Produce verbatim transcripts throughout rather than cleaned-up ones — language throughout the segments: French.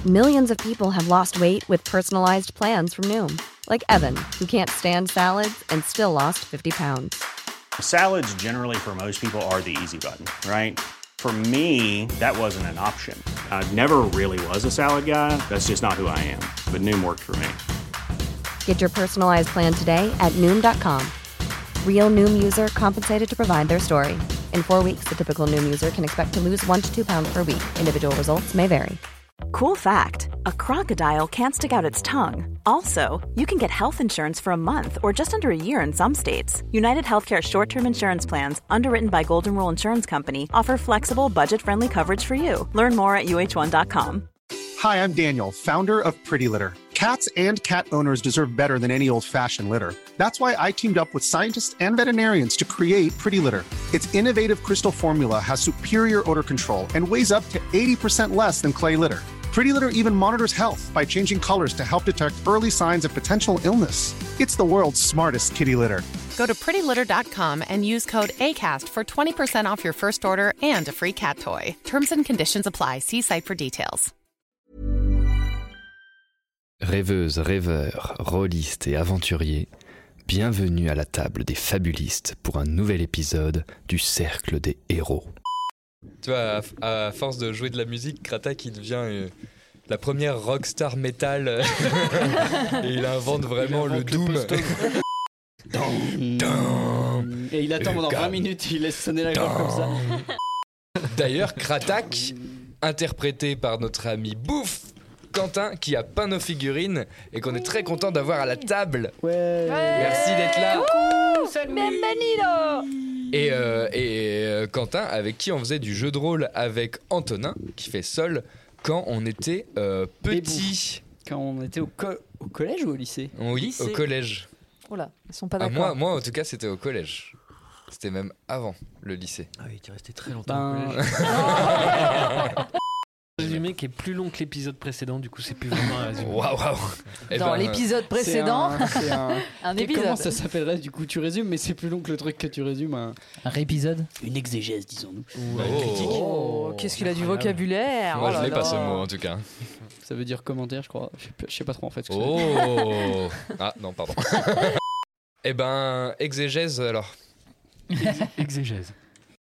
Millions of people have lost weight with personalized plans from Noom. Like Evan, who can't stand salads and still lost fifty pounds. Salads generally for most people are the easy button, right? For me, that wasn't an option. I never really was a salad guy. That's just not who I am. But Noom worked for me. Get your personalized plan today at Noom dot com. Real Noom user compensated to provide their story. In four weeks, the typical Noom user can expect to lose one to two pounds per week. Individual results may vary. Cool fact, a crocodile can't stick out its tongue. Also, you can get health insurance for a month or just under a year in some states. United Healthcare short-term insurance plans, underwritten by Golden Rule Insurance Company, offer flexible, budget-friendly coverage for you. Learn more at U H one dot com. Hi, I'm Daniel, founder of Pretty Litter. Cats and cat owners deserve better than any old-fashioned litter. That's why I teamed up with scientists and veterinarians to create Pretty Litter. Its innovative crystal formula has superior odor control and weighs up to eighty percent less than clay litter. Pretty Litter even monitors health by changing colors to help detect early signs of potential illness. It's the world's smartest kitty litter. Go to pretty litter dot com and use code ACAST for twenty percent off your first order and a free cat toy. Terms and conditions apply. See site for details. Rêveuses, rêveurs, rôlistes et aventuriers, bienvenue à la table des fabulistes pour un nouvel épisode du Cercle des Héros. Tu vois, à, à force de jouer de la musique, Kratak il devient euh, la première rockstar metal euh, et il invente vraiment il invente le, le doom. Et il attend pendant vingt minutes, il laisse sonner la cloche comme ça. D'ailleurs, Kratak, interprété par notre ami Bouffe Quentin, qui a peint nos figurines et qu'on est très content d'avoir à la table. Ouais. ouais. Merci d'être là. Wouhou, bienvenido. Et, euh, et euh, Quentin, avec qui on faisait du jeu de rôle avec Antonin, qui fait Sol, quand on était euh, petit. Quand on était au, co- au collège ou au lycée ? Oui, lycée. Au collège. Oh là, ils sont pas Ah, d'accord. moi, moi, en tout cas, c'était au collège. C'était même avant le lycée. Ah oui, tu es resté très longtemps Ben... au collège. Résumé qui est plus long que l'épisode précédent, du coup c'est plus vraiment un résumé. Waouh, waouh. Eh Dans ben, l'épisode précédent, c'est un, c'est un... un épisode. Comment ça s'appellerait du coup ? Tu résumes, mais c'est plus long que le truc que tu résumes. Un, un réépisode ? Une exégèse, disons-nous. Ou une critique. Oh, oh, qu'est-ce qu'il a du vocabulaire. Moi, oh je n'ai là pas là. ce mot en tout cas. Ça veut dire commentaire, je crois. Je sais, je sais pas trop en fait. Ce que oh. Ah non, pardon. Eh ben, exégèse alors. Exégèse.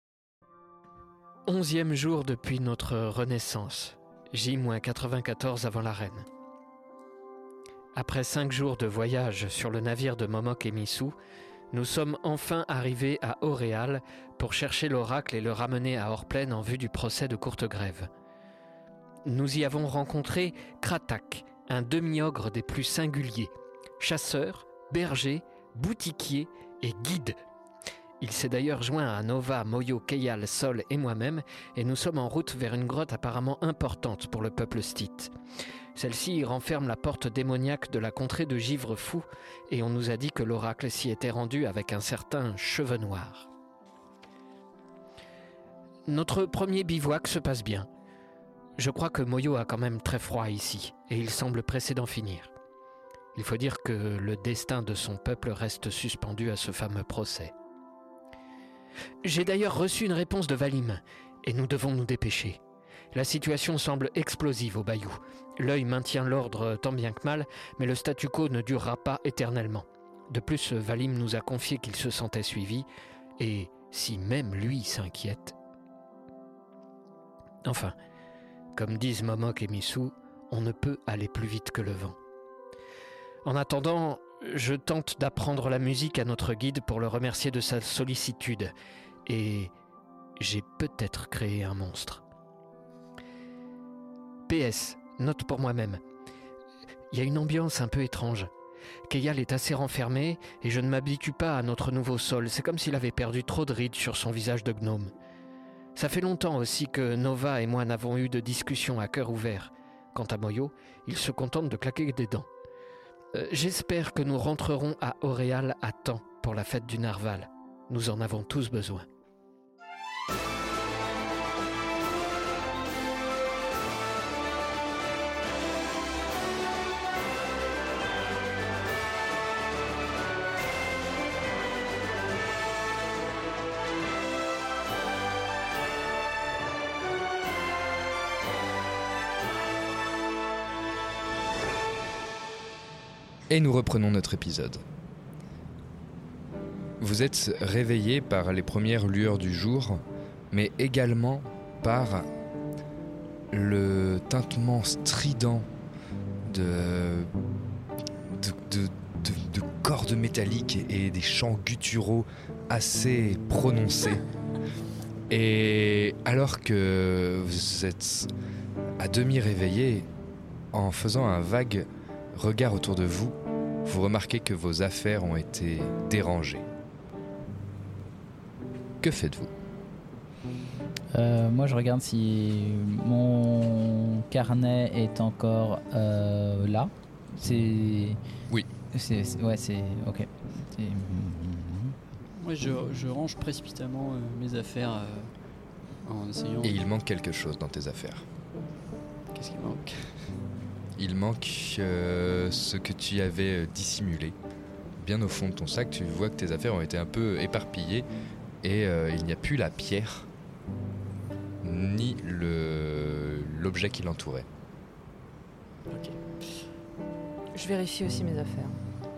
Onzième jour depuis notre renaissance. J quatre-vingt-quatorze avant la reine. Après cinq jours de voyage sur le navire de Momok et Missou, nous sommes enfin arrivés à Auréal pour chercher l'oracle et le ramener à Orplaine en vue du procès de Courtegrève. Nous y avons rencontré Kratak, un demi-ogre des plus singuliers, chasseur, berger, boutiquier et guide. Il s'est d'ailleurs joint à Nova, Moyo, Keyal, Sol et moi-même, et nous sommes en route vers une grotte apparemment importante pour le peuple stite. Celle-ci renferme la porte démoniaque de la contrée de Givre Fou, et on nous a dit que l'oracle s'y était rendu avec un certain Cheveu Noir. Notre premier bivouac se passe bien. Je crois que Moyo a quand même très froid ici, et il semble pressé d'en finir. Il faut dire que le destin de son peuple reste suspendu à ce fameux procès. J'ai d'ailleurs reçu une réponse de Valim, et nous devons nous dépêcher. La situation semble explosive au Bayou. L'œil maintient l'ordre tant bien que mal, mais le statu quo ne durera pas éternellement. De plus, Valim nous a confié qu'il se sentait suivi, et si même lui s'inquiète... Enfin, comme disent Momok et Missou, on ne peut aller plus vite que le vent. En attendant... Je tente d'apprendre la musique à notre guide pour le remercier de sa sollicitude. Et j'ai peut-être créé un monstre. P S, note pour moi-même. Il y a une ambiance un peu étrange. Keyal est assez renfermé et je ne m'habitue pas à notre nouveau sol. C'est comme s'il avait perdu trop de rides sur son visage de gnome. Ça fait longtemps aussi que Nova et moi n'avons eu de discussion à cœur ouvert. Quant à Moyo, il se contente de claquer des dents. Euh, j'espère que nous rentrerons à Auréal à temps pour la fête du Narval. Nous en avons tous besoin. Et nous reprenons notre épisode. Vous êtes réveillé par les premières lueurs du jour, mais également par le tintement strident de, de, de, de, de cordes métalliques et des chants gutturaux assez prononcés. Et alors que vous êtes à demi réveillé, en faisant un vague regard autour de vous, vous remarquez que vos affaires ont été dérangées. Que faites-vous ? Euh, moi, je regarde si mon carnet est encore euh, là. C'est. Oui. C'est, c'est, ouais, c'est. Ok. C'est... Moi, je, je range précipitamment euh, mes affaires euh, en essayant. Et il manque quelque chose dans tes affaires. Qu'est-ce qu'il manque ? Il manque euh, ce que tu avais dissimulé. Bien au fond de ton sac, tu vois que tes affaires ont été un peu éparpillées et euh, il n'y a plus la pierre ni le, l'objet qui l'entourait. Ok. Je vérifie aussi mes affaires.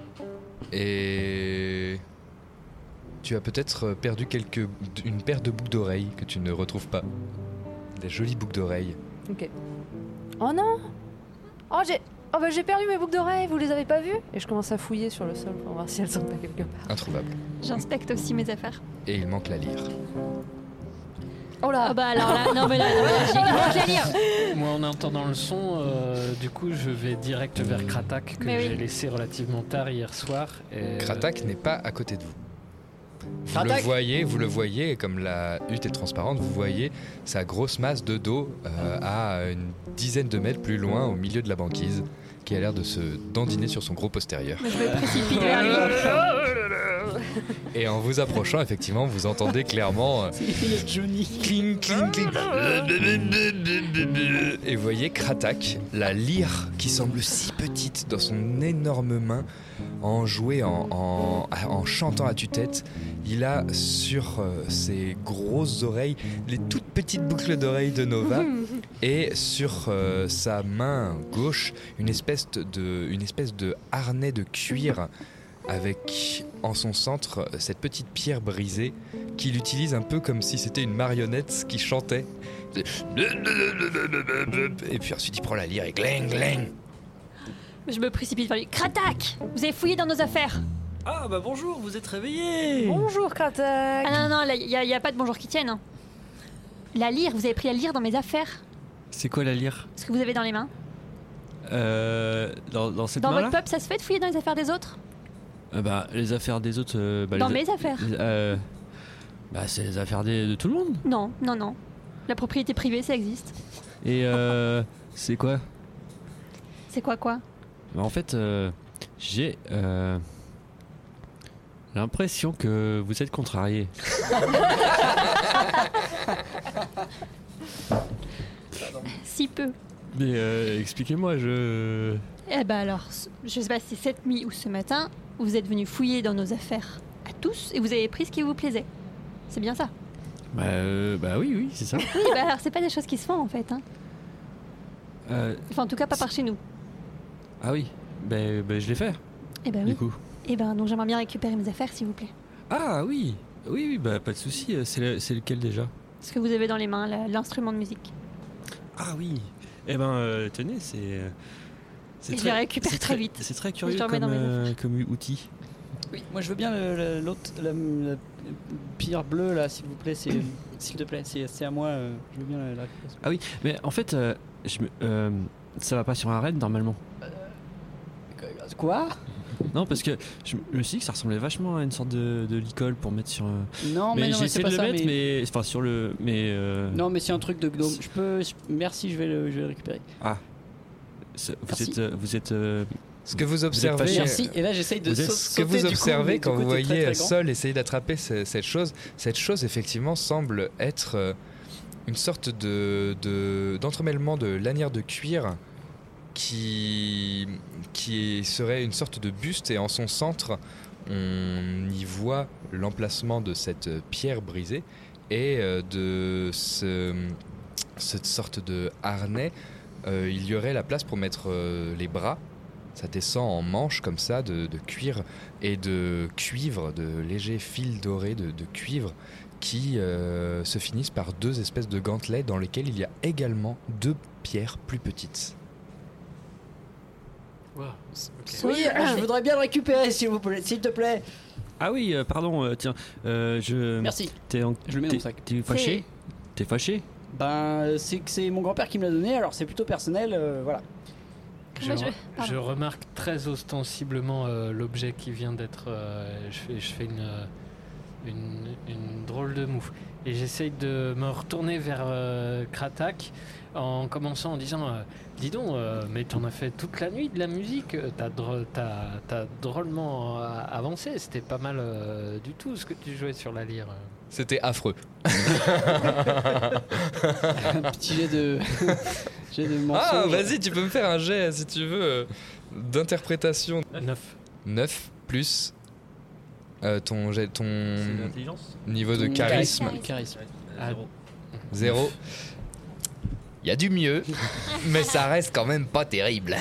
Et tu as peut-être perdu quelques, une paire de boucles d'oreilles que tu ne retrouves pas. Des jolies boucles d'oreilles. Ok. Oh non. Oh j'ai, oh bah j'ai perdu mes boucles d'oreilles. Vous les avez pas vues ? Et je commence à fouiller sur le sol pour voir si elles sont pas quelque part. Introuvable. J'inspecte aussi mes affaires. Et il manque la lyre. Oh là. Ah bah alors là, non mais là, là, là j'ai il manque la lyre. Moi, en entendant le son, euh, du coup, je vais direct vers Kratak que Mais j'ai oui. laissé relativement tard hier soir. Et... Kratak n'est pas à côté de vous. Vous Kratak le voyez, vous le voyez, et comme la hutte est transparente, vous voyez sa grosse masse de dos euh, à une dizaine de mètres plus loin, au milieu de la banquise, qui a l'air de se dandiner sur son gros postérieur. Je me précipite vers lui. Et en vous approchant, effectivement, vous entendez clairement euh, C'est Johnny. cling, cling, cling. Et vous voyez Kratak, la lyre qui semble si petite dans son énorme main, en jouer, en, en, en chantant à tue-tête. Il a sur euh, ses grosses oreilles les toutes petites boucles d'oreilles de Nova et sur euh, sa main gauche une espèce de, une espèce de harnais de cuir avec en son centre cette petite pierre brisée qu'il utilise un peu comme si c'était une marionnette qui chantait. Et puis ensuite il prend la lyre et gling gling. Je me précipite vers lui. Kratak, vous avez fouillé dans nos affaires. Ah bah bonjour, vous êtes réveillés. Bonjour Kratak. Ah non non, il y, y a pas de bonjour qui tienne. Hein. La lyre, vous avez pris la lyre dans mes affaires. C'est quoi la lyre ? Ce que vous avez dans les mains. Euh, dans, dans cette Dans main-là votre peuple, ça se fait de fouiller dans les affaires des autres ? Euh, Bah les affaires des autres. euh, bah, Dans les a- mes affaires. les- euh, Bah c'est les affaires des- de tout le monde. Non, non, non. La propriété privée, ça existe. Et euh, c'est quoi ? C'est quoi quoi ? Bah, en fait, euh, j'ai euh, l'impression que vous êtes contrarié. Si peu. Mais euh, expliquez-moi, je. Eh ben alors, je sais pas si c'est cette nuit ou ce matin, vous êtes venu fouiller dans nos affaires à tous et vous avez pris ce qui vous plaisait. C'est bien ça ? Bah, euh, bah oui, oui, c'est ça. Oui, bah alors c'est pas des choses qui se font en fait. Hein. Euh, Enfin, en tout cas, pas par chez nous. ah oui, bah, bah je l'ai fait. Eh ben oui. Du coup. Eh ben donc j'aimerais bien récupérer mes affaires, s'il vous plaît. Ah oui, oui, oui, bah pas de souci. C'est, le- c'est lequel déjà ? Ce que vous avez dans les mains, la- l'instrument de musique. Ah oui. Eh ben, euh, tenez, c'est. euh, c'est Et je le récupère c'est très vite. C'est très Et je curieux le remets comme, dans mes euh, comme outil. Oui, moi je veux bien le- le- l'autre, la, la pierre bleue là, s'il vous plaît, c'est, s'il te plaît, c'est, c'est à moi. euh, je veux bien la, la récupérer. Ah oui, mais en fait, euh, je me, euh, ça va pas sur un raid normalement. Quoi ? Non, parce que je me suis dit que ça ressemblait vachement à une sorte de, de licol pour mettre sur. un- Non, mais non, j'ai mais c'est essayé pas de le ça, mettre, mais- mais enfin sur le, mais. euh, Non, mais c'est un truc de gnome. Je peux. je- Merci, je vais le, je vais le récupérer. Ah. C'est- Vous Merci. êtes, euh, vous êtes. euh, Ce que vous êtes observez, fâché. Merci. Et là, j'essaye de Vous êtes- sau- ce que sauter vous du coup, observez mais quand du vous côté très, voyez très grand. Sol essayer d'attraper ce- cette chose, cette chose effectivement semble être euh, une sorte de, de- d'entremêlement de lanières de cuir qui, qui serait une sorte de buste et en son centre on y voit l'emplacement de cette pierre brisée et euh, de ce, cette sorte de harnais. Euh, il y aurait la place pour mettre euh, les bras ça descend en manches comme ça de, de cuir et de cuivre, de légers fils dorés de, de cuivre qui euh, se finissent par deux espèces de gantelets dans lesquels il y a également deux pierres plus petites. Wow. Okay. Oui, je voudrais bien le récupérer s'il vous plaît, s'il te plaît. Ah oui, euh, pardon, euh, tiens, euh, je... Merci. T'es en... Je le mets dans mon sac. T'es fâché ? T'es fâché ? Ben, c'est que c'est mon grand-père qui me l'a donné, alors c'est plutôt personnel, euh, voilà. Je, re- je remarque très ostensiblement euh, l'objet qui vient d'être... Euh, je, fais, je fais une, une, une drôle de moue. Et j'essaye de me retourner vers euh, Kratak en commençant en disant euh, dis donc, euh, mais t'en as fait toute la nuit de la musique, t'as, dro- t'as, t'as drôlement euh, avancé, c'était pas mal euh, du tout ce que tu jouais sur la lyre. C'était affreux. Un petit jet de... jet de mensonge. Ah, vas-y, tu peux me faire un jet si tu veux euh, d'interprétation. neuf. neuf plus euh, ton, jet, ton niveau ton de charisme. Charisme. charisme. Ah, Zéro. Il y a du mieux, mais ça reste quand même pas terrible.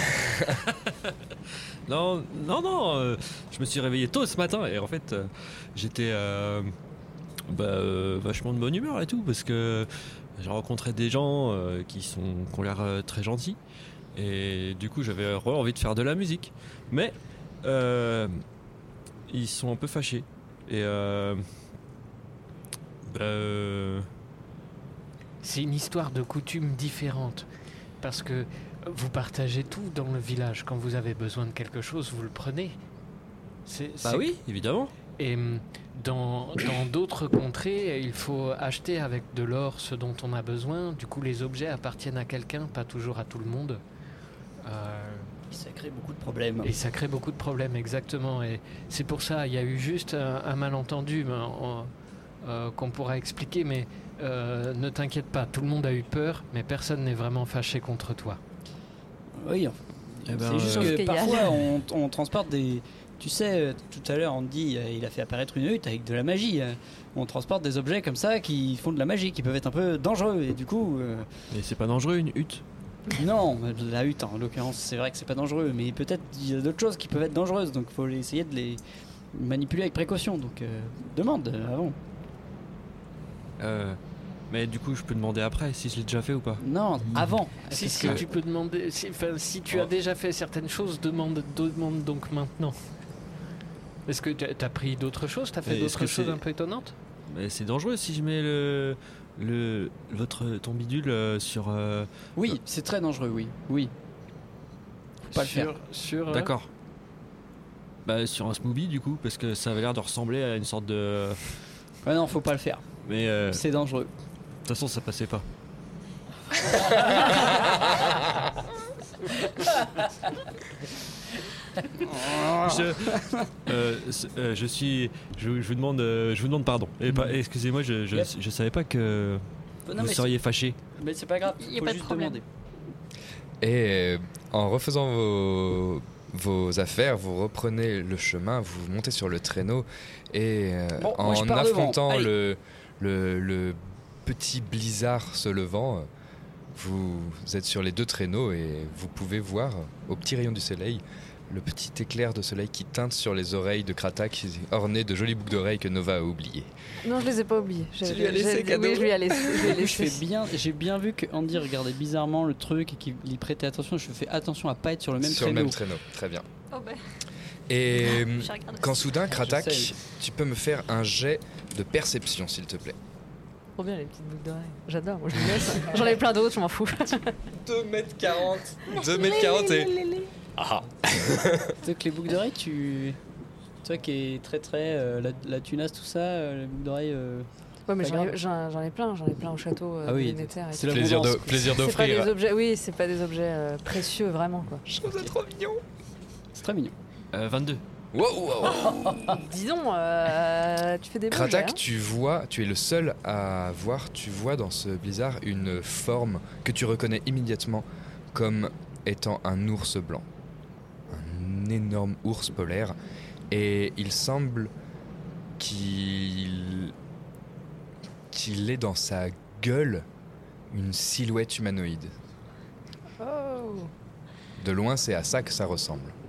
Non, non, non, euh, je me suis réveillé tôt ce matin et en fait, euh, j'étais euh, bah, euh, vachement de bonne humeur et tout parce que j'ai rencontré des gens euh, qui, sont, qui ont l'air euh, très gentils et du coup, j'avais vraiment envie de faire de la musique. Mais euh, ils sont un peu fâchés et euh, bah, euh, c'est une histoire de coutumes différentes parce que vous partagez tout dans le village. Quand vous avez besoin de quelque chose, vous le prenez. C'est, bah c'est... oui, évidemment. Et dans, dans d'autres contrées, il faut acheter avec de l'or ce dont on a besoin. Du coup, les objets appartiennent à quelqu'un, pas toujours à tout le monde. Euh... Ça crée beaucoup de problèmes. Et ça crée beaucoup de problèmes, exactement. Et c'est pour ça, il y a eu juste un, un malentendu mais on, euh, qu'on pourra expliquer, mais euh, ne t'inquiète pas, tout le monde a eu peur, mais personne n'est vraiment fâché contre toi. Oui, eh ben, c'est juste euh... que parfois on, on transporte des... Tu sais, tout à l'heure on dit il a fait apparaître une hutte avec de la magie. On transporte des objets comme ça qui font de la magie, qui peuvent être un peu dangereux et du coup... Euh... Mais c'est pas dangereux une hutte ? Non, la hutte en l'occurrence c'est vrai que c'est pas dangereux, mais peut-être il y a d'autres choses qui peuvent être dangereuses, donc il faut essayer de les manipuler avec précaution, donc euh, demande avant. Euh... Mais du coup, je peux demander après si je l'ai déjà fait ou pas. Non, avant. Si, si que... tu peux demander. Si, si tu oh. as déjà fait certaines choses, demande, demande donc maintenant. Est-ce que tu as pris d'autres choses ? Tu as fait mais d'autres choses c'est... un peu étonnantes ? Mais c'est dangereux si je mets le. le votre, ton bidule euh, sur. Euh... Oui, c'est très dangereux, oui. Oui. Faut pas sur, le faire. Sur. D'accord. Bah, sur un smoothie, du coup, parce que ça avait l'air de ressembler à une sorte de. Ouais, non, faut pas le faire. Mais. Euh... C'est dangereux. De toute façon, ça passait pas. je, euh, euh, je suis, je, je vous demande, euh, je vous demande pardon. Et pas, excusez-moi, je, je, yep. je savais pas que non, vous seriez fâché. Mais c'est pas grave. Il y a pas de problème. Demander. Et en refaisant vos vos affaires, vous reprenez le chemin, vous montez sur le traîneau et euh, bon, en moi, affrontant le, le le petit blizzard se levant, vous êtes sur les deux traîneaux et vous pouvez voir au petit rayon du soleil le petit éclair de soleil qui teinte sur les oreilles de Kratak, orné de jolies boucles d'oreilles que Nova a oubliées. Non, je les ai pas oubliées. Tu lui as laissé cadeau ? Oui, je lui ai laissé. Je, lui ai laissé. je fais bien, j'ai bien vu que Andy regardait bizarrement le truc et qu'il y prêtait attention. Je fais attention à pas être sur le même sur traîneau. Sur le même traîneau, très bien. Oh ben. Et quand soudain, Kratak, tu peux me faire un jet de perception, s'il te plaît. Trop bien les petites boucles d'oreilles. J'adore, moi je les laisse. J'en ai plein d'autres, je m'en fous. deux mètres quarante. deux mètres quarante et... Ah. Tu sais que les boucles d'oreilles, tu... Toi qui es très très... Euh, la, la tunasse, tout ça, euh, les boucles d'oreilles... Euh... Ouais, mais j'en ai, j'en, j'en ai plein, j'en ai plein au château euh, ah oui, de Néter. C'est le plaisir, de, plaisir d'offrir. C'est pas des objets, oui, c'est pas des objets euh, précieux, vraiment, quoi. Je trouve ça trop mignon. C'est très mignon. Euh, vingt-deux. Wow, wow. Dis donc, euh, tu fais des Kratak, projets, hein. tu vois, tu es le seul à voir, tu vois dans ce blizzard une forme que tu reconnais immédiatement comme étant un ours blanc. Un énorme ours polaire. Et il semble qu'il... qu'il ait dans sa gueule une silhouette humanoïde. Oh. De loin, c'est à ça que ça ressemble.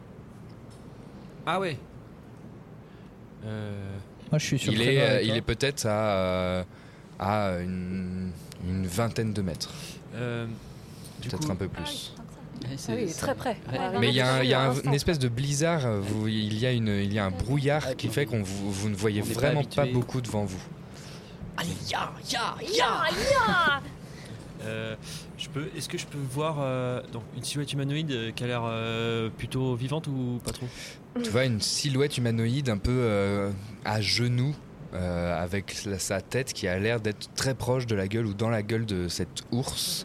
Ah ouais. Euh... Moi, je suis sur Il le est, traîneau euh, avec il toi. est peut-être à, euh, à une, une vingtaine de mètres. Euh, du Peut-être coup- un peu plus. Ah oui, il est très près. Ouais. Ouais, Mais il y a, un- il y a un- un instant. une espèce de blizzard, euh, vous- il y a, une, il y a un brouillard Ah, qui puis fait qu'on vous, vous ne voyez on n'est pas vraiment pas, habitué. beaucoup devant vous. Allez, ya, ya, ya. Ya, ya. Euh, je peux, est-ce que je peux voir euh, donc une silhouette humanoïde euh, qui a l'air euh, plutôt vivante ou pas trop? Tu vois une silhouette humanoïde un peu euh, à genoux, euh, avec la- sa tête qui a l'air d'être très proche de la gueule ou dans la gueule de cet ours.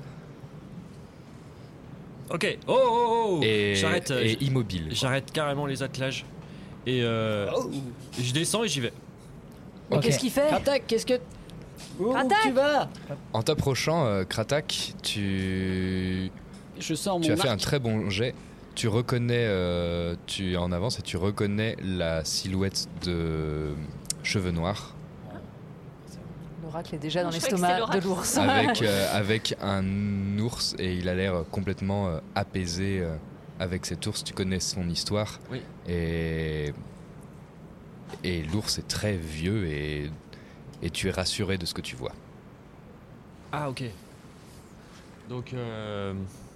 Ok. Oh oh oh. Et, J'arrête. euh, et j- immobile. J'arrête carrément les attelages et euh, je descends et j'y vais. Mais Ok. qu'est-ce qu'il fait? Kratak, qu'est-ce que. Où Kratak tu vas? En t'approchant, euh, Kratak, tu, Je sors mon tu as fait un arc. très bon jet. Tu reconnais, euh, tu es en avance et tu reconnais la silhouette de Cheveux Noirs L'oracle est déjà dans Je croyais que c'était l'estomac de l'oracle. l'ours. avec, euh, avec un ours et il a l'air complètement euh, apaisé euh, avec cet ours. Tu connais son histoire Oui. et, et l'ours est très vieux et, et tu es rassuré de ce que tu vois. Ah ok. Donc euh...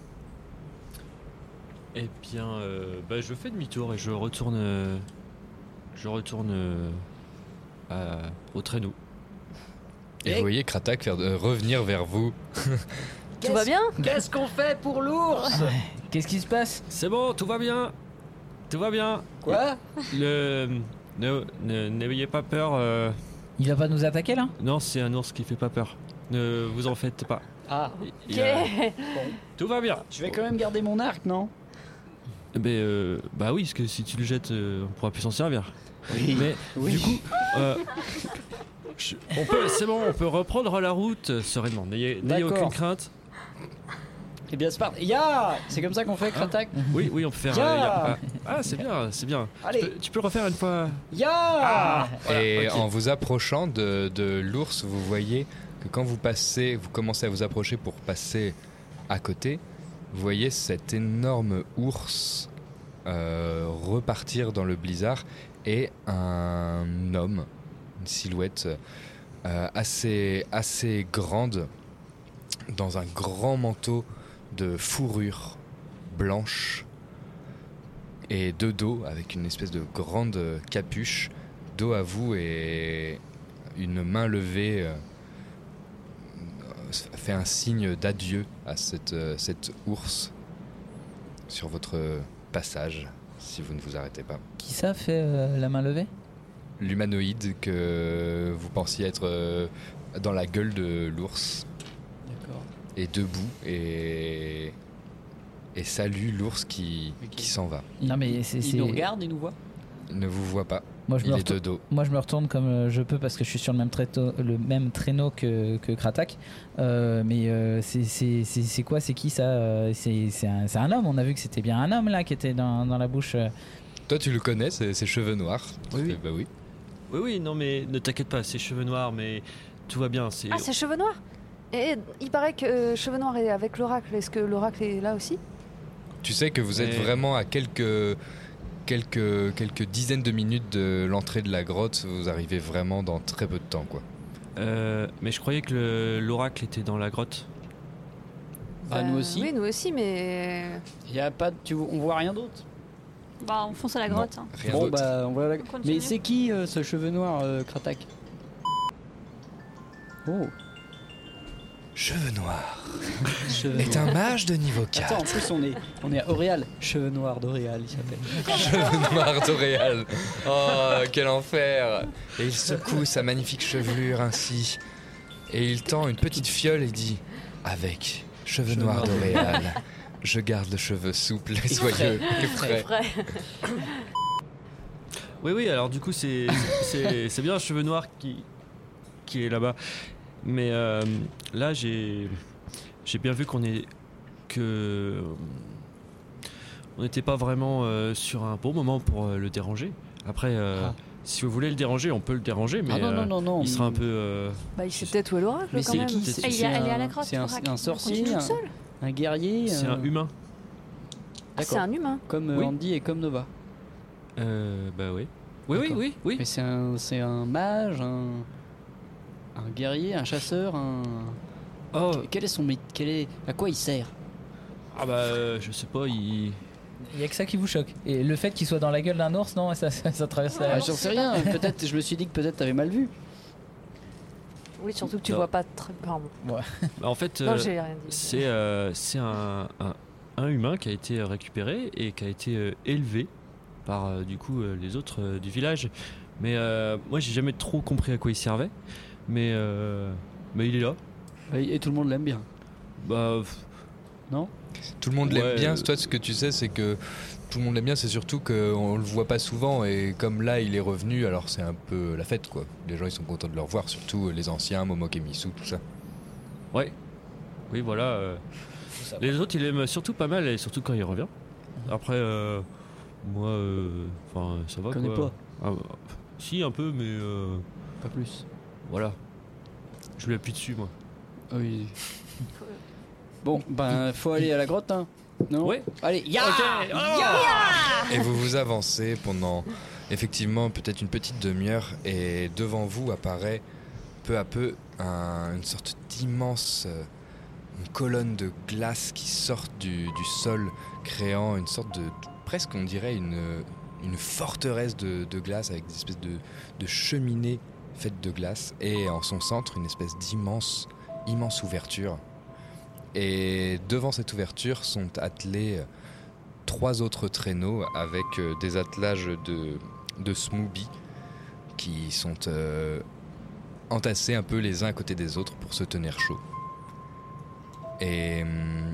eh bien euh, bah, je fais demi-tour et je retourne euh, je retourne euh, à- au traîneau. Et vous voyez Kratak faire, euh, revenir vers vous. Tout va bien? Qu'est-ce qu'on fait pour l'ours? Qu'est-ce qui se passe? C'est bon, tout va bien. Tout va bien. Quoi? Le ne ne- n'ayez pas peur. euh, Il va pas nous attaquer là? Non, c'est un ours qui fait pas peur. Ne vous en faites pas. Ah, Il- Ok. il- Tout va bien. je vais quand même garder mon arc, non? Ben, euh, bah oui, parce que si tu le jettes, euh, on pourra plus s'en servir. Oui. Mais Oui. du coup, euh, je- on peut, c'est bon, on peut reprendre la route euh, sereinement. N'ayez, n'ayez D'accord. aucune crainte. Eh bien, c'est parti. Ya! C'est comme ça qu'on fait, Kratak? Oui, oui, on peut faire. Ya euh, y a- ah, ah, c'est bien, c'est bien. Allez. Tu peux, tu peux le refaire une fois. Ya! Voilà, et ok. en vous approchant de, de l'ours, vous voyez que quand vous passez, vous commencez à vous approcher pour passer à côté, vous voyez cet énorme ours euh, repartir dans le blizzard et un homme, une silhouette euh, assez, assez grande, dans un grand manteau de fourrure blanche et de dos avec une espèce de grande capuche, dos à vous et une main levée euh, fait un signe d'adieu à cette, euh, cet ours sur votre passage si vous ne vous arrêtez pas. Qui ça fait euh, la main levée? L'humanoïde que vous pensiez être euh, dans la gueule de l'ours D'accord. est debout et, et salue l'ours qui, Ok. qui s'en va. Non mais c'est... Il c'est- nous regarde, il nous voit. Il ne vous voit pas, Moi je, il me est de retourne, dos. moi je me retourne comme euh, je peux parce que je suis sur le même, traito- le même traîneau que, que Kratak. Euh, mais euh, c'est, c'est, c'est, c'est quoi? C'est qui ça? Euh, c'est, c'est, un, c'est un homme, on a vu que c'était bien un homme là qui était dans, dans la bouche. euh. Toi tu le connais, c'est ses cheveux noirs. Oui, oui. Eh bah oui. Oui, oui, non, mais ne t'inquiète pas, c'est cheveux noirs, mais tout va bien. C'est. Ah, c'est Cheveux Noirs? Et il paraît que euh, Cheveux Noirs est avec l'oracle. Est-ce que l'oracle est là aussi? Tu sais que vous êtes Mais- vraiment à quelques, quelques, quelques dizaines de minutes de l'entrée de la grotte. Vous arrivez vraiment dans très peu de temps, quoi. Euh, mais je croyais que le- l'oracle était dans la grotte. Bah, nous Euh, aussi. Oui, nous aussi, mais. Il y a pas de... tu... On voit rien d'autre. Bah, on fonce à la grotte. hein. Rien Bon, d'autre. bah, on voit la... continue. Mais c'est qui euh, ce cheveu noir, euh, Kratak? Oh, Cheveux noirs cheveux est noirs. un mage de niveau quatre. Attends, en plus, on est, on est à Auréal. Cheveux noirs d'Auréal, il s'appelle. Cheveux noirs d'Auréal. Oh, quel enfer. Et il secoue sa magnifique chevelure ainsi. Et il tend une petite fiole et dit « Avec cheveux Cheveux noirs noirs d'Auréal, je garde le cheveu souple et soyeux et frais. Vrai. Oui, oui, alors du coup, c'est, c'est, c'est bien cheveux noirs qui, qui est là-bas. Mais euh, là, j'ai, j'ai bien vu qu'on est. que. On n'était pas vraiment euh, sur un bon moment pour euh, le déranger. Après, euh, Ah. si vous voulez le déranger, on peut le déranger, mais Ah non, non, euh, non, non. il sera un peu. euh, Bah, il sait peut-être où est l'oracle Mais quand c'est même. qui? C'est- Ah, il c'est est- elle est à un- la grotte, C'est un, l'oracle. un On sorcier, continue un, tout seul. un guerrier. c'est euh, un humain. Ah, c'est un humain. Comme euh, Oui. Andy et comme Nova. Euh, bah oui. Oui, oui, oui, oui. Mais c'est un, c'est un mage, un, un guerrier, un chasseur, un. Oh. Quel est son mythe? Quel est, à quoi il sert? Ah bah, euh, je sais pas, il. Il y a que ça qui vous choque. Et le fait qu'il soit dans la gueule d'un ours, non, ça, ça, ça traverse la. Ah, j'en sais rien. Peut-être, je me suis dit que peut-être t'avais mal vu. Oui, surtout que tu Non. vois pas très. Pardon. Ouais. Bah, en fait, Non, euh, j'ai rien dit. c'est euh, c'est un, un, un humain qui a été récupéré et qui a été euh, élevé par euh, du coup euh, les autres euh, du village. Mais euh, moi, j'ai jamais trop compris à quoi il servait. Mais euh, mais il est là. Et tout le monde l'aime bien. Bah pff, non. Tout le monde Ouais, l'aime bien. euh, Toi, ce que tu sais, c'est que tout le monde l'aime bien. C'est surtout qu'on le voit pas souvent. Et comme là, il est revenu, alors c'est un peu la fête, quoi. Les gens, ils sont contents de le revoir. Surtout les anciens, Momok et Misou, tout ça. ouais. Oui, voilà. euh, les autres, il aime surtout pas mal, et surtout quand il revient. Après, euh, moi, enfin, euh, ça va. Je connais quoi. pas. Ah, bah, si, un peu, mais euh, Pas plus. voilà. Je lui appuie dessus, moi. Ah oui. Bon, ben, faut aller à la grotte, hein. Non. Ouais. Allez, ya. Ok. Ya. Et vous vous avancez pendant effectivement peut-être une petite demi-heure et devant vous apparaît peu à peu un- une sorte d'immense euh, une colonne de glace qui sort du, du sol, créant une sorte de presque on dirait une, une forteresse de, de glace avec des espèces de, de cheminées faites de glace et en son centre une espèce d'immense immense ouverture. Et devant cette ouverture sont attelés trois autres traîneaux avec euh, des attelages de, de Smooby qui sont euh, entassés un peu les uns à côté des autres pour se tenir chaud. Et hum,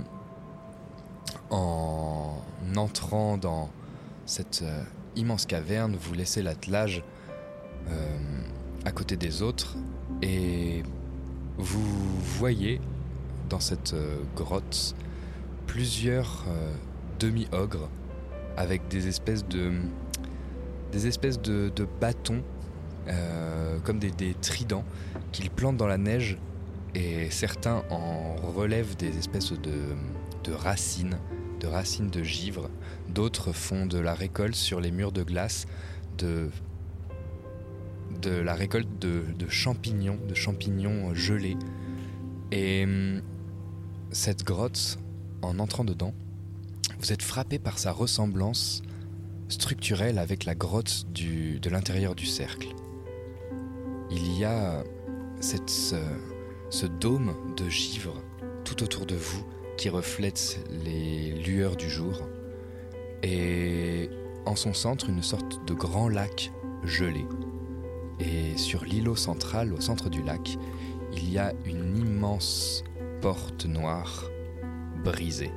en entrant dans cette euh, immense caverne, vous laissez l'attelage euh, à côté des autres et vous voyez dans cette euh, grotte plusieurs euh, demi-ogres avec des espèces de des espèces de, de bâtons euh, comme des, des tridents qu'ils plantent dans la neige et certains en relèvent des espèces de, de racines de racines de givre, d'autres font de la récolte sur les murs de glace de de la récolte de, de champignons de champignons gelés. Et hum, cette grotte, en entrant dedans, vous êtes frappé par sa ressemblance structurelle avec la grotte du, de l'intérieur du cercle. Il y a cette, ce, ce dôme de givre tout autour de vous qui reflète les lueurs du jour et en son centre une sorte de grand lac gelé. Et sur l'îlot central, au centre du lac, il y a une immense porte noire brisée.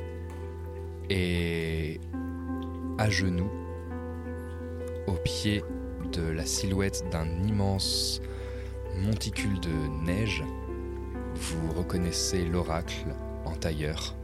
Et à genoux, au pied de la silhouette d'un immense monticule de neige, vous reconnaissez l'oracle en tailleur.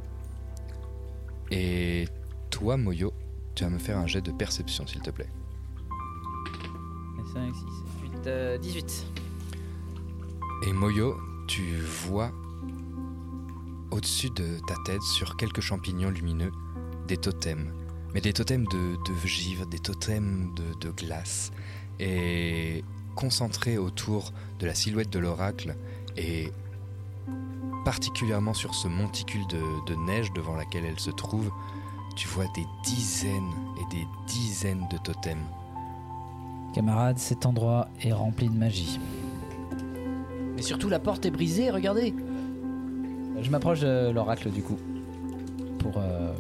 Et toi, Moyo, tu vas me faire un jet de perception, s'il te plaît. cinq, six, sept, huit, euh, dix-huit. Et Moyo, tu vois au-dessus de ta tête, sur quelques champignons lumineux, des totems. Mais des totems de, de givre, des totems de, de glace. Et concentrés autour de la silhouette de l'oracle, et particulièrement sur ce monticule de, de neige devant laquelle elle se trouve, tu vois des dizaines et des dizaines de totems. Camarades, cet endroit est rempli de magie. Mais surtout, la porte est brisée, regardez. Je m'approche de l'oracle du coup. Pour. Euh...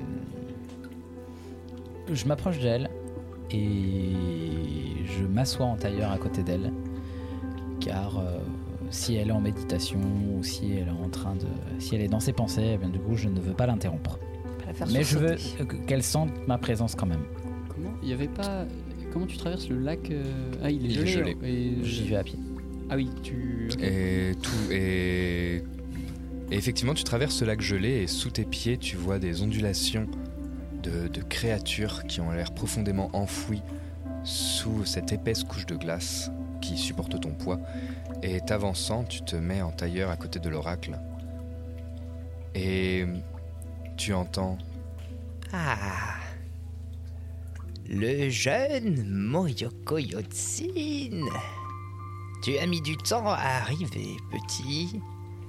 Je m'approche d'elle et je m'assois en tailleur à côté d'elle. Car euh, si elle est en méditation ou si elle est en train de. Si elle est dans ses pensées, eh bien, du coup, je ne veux pas l'interrompre. Pas la faire Mais je veux sursauter. qu'elle sente ma présence quand même. Comment il y avait pas. Comment tu traverses le lac euh, Ah, il est Il est gelé. gelé. hein, et- J'y vais à pied. Ah oui, tu. ok. Et tout et... et effectivement, tu traverses ce lac gelé et sous tes pieds, tu vois des ondulations de, de créatures qui ont l'air profondément enfouies sous cette épaisse couche de glace qui supporte ton poids. Et t'avançant, tu te mets en tailleur à côté de l'oracle. Et tu entends Ah, Le jeune Moyoko Yotsin. Tu as mis du temps à arriver, petit.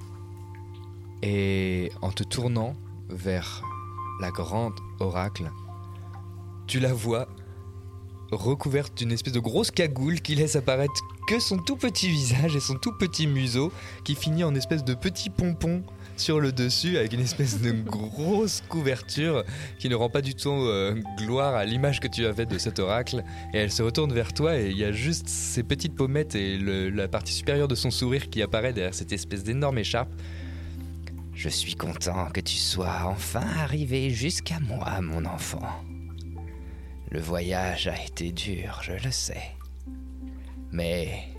Et en te tournant vers la grande oracle, tu la vois recouverte d'une espèce de grosse cagoule qui laisse apparaître que son tout petit visage et son tout petit museau qui finit en espèce de petit pompon sur le dessus avec une espèce de grosse couverture qui ne rend pas du tout euh, gloire à l'image que tu avais de cet oracle. Et elle se retourne vers toi et il y a juste ses petites pommettes et le, la partie supérieure de son sourire qui apparaît derrière cette espèce d'énorme écharpe. Je suis content que tu sois enfin arrivé jusqu'à moi, mon enfant. Le voyage a été dur, je le sais. Mais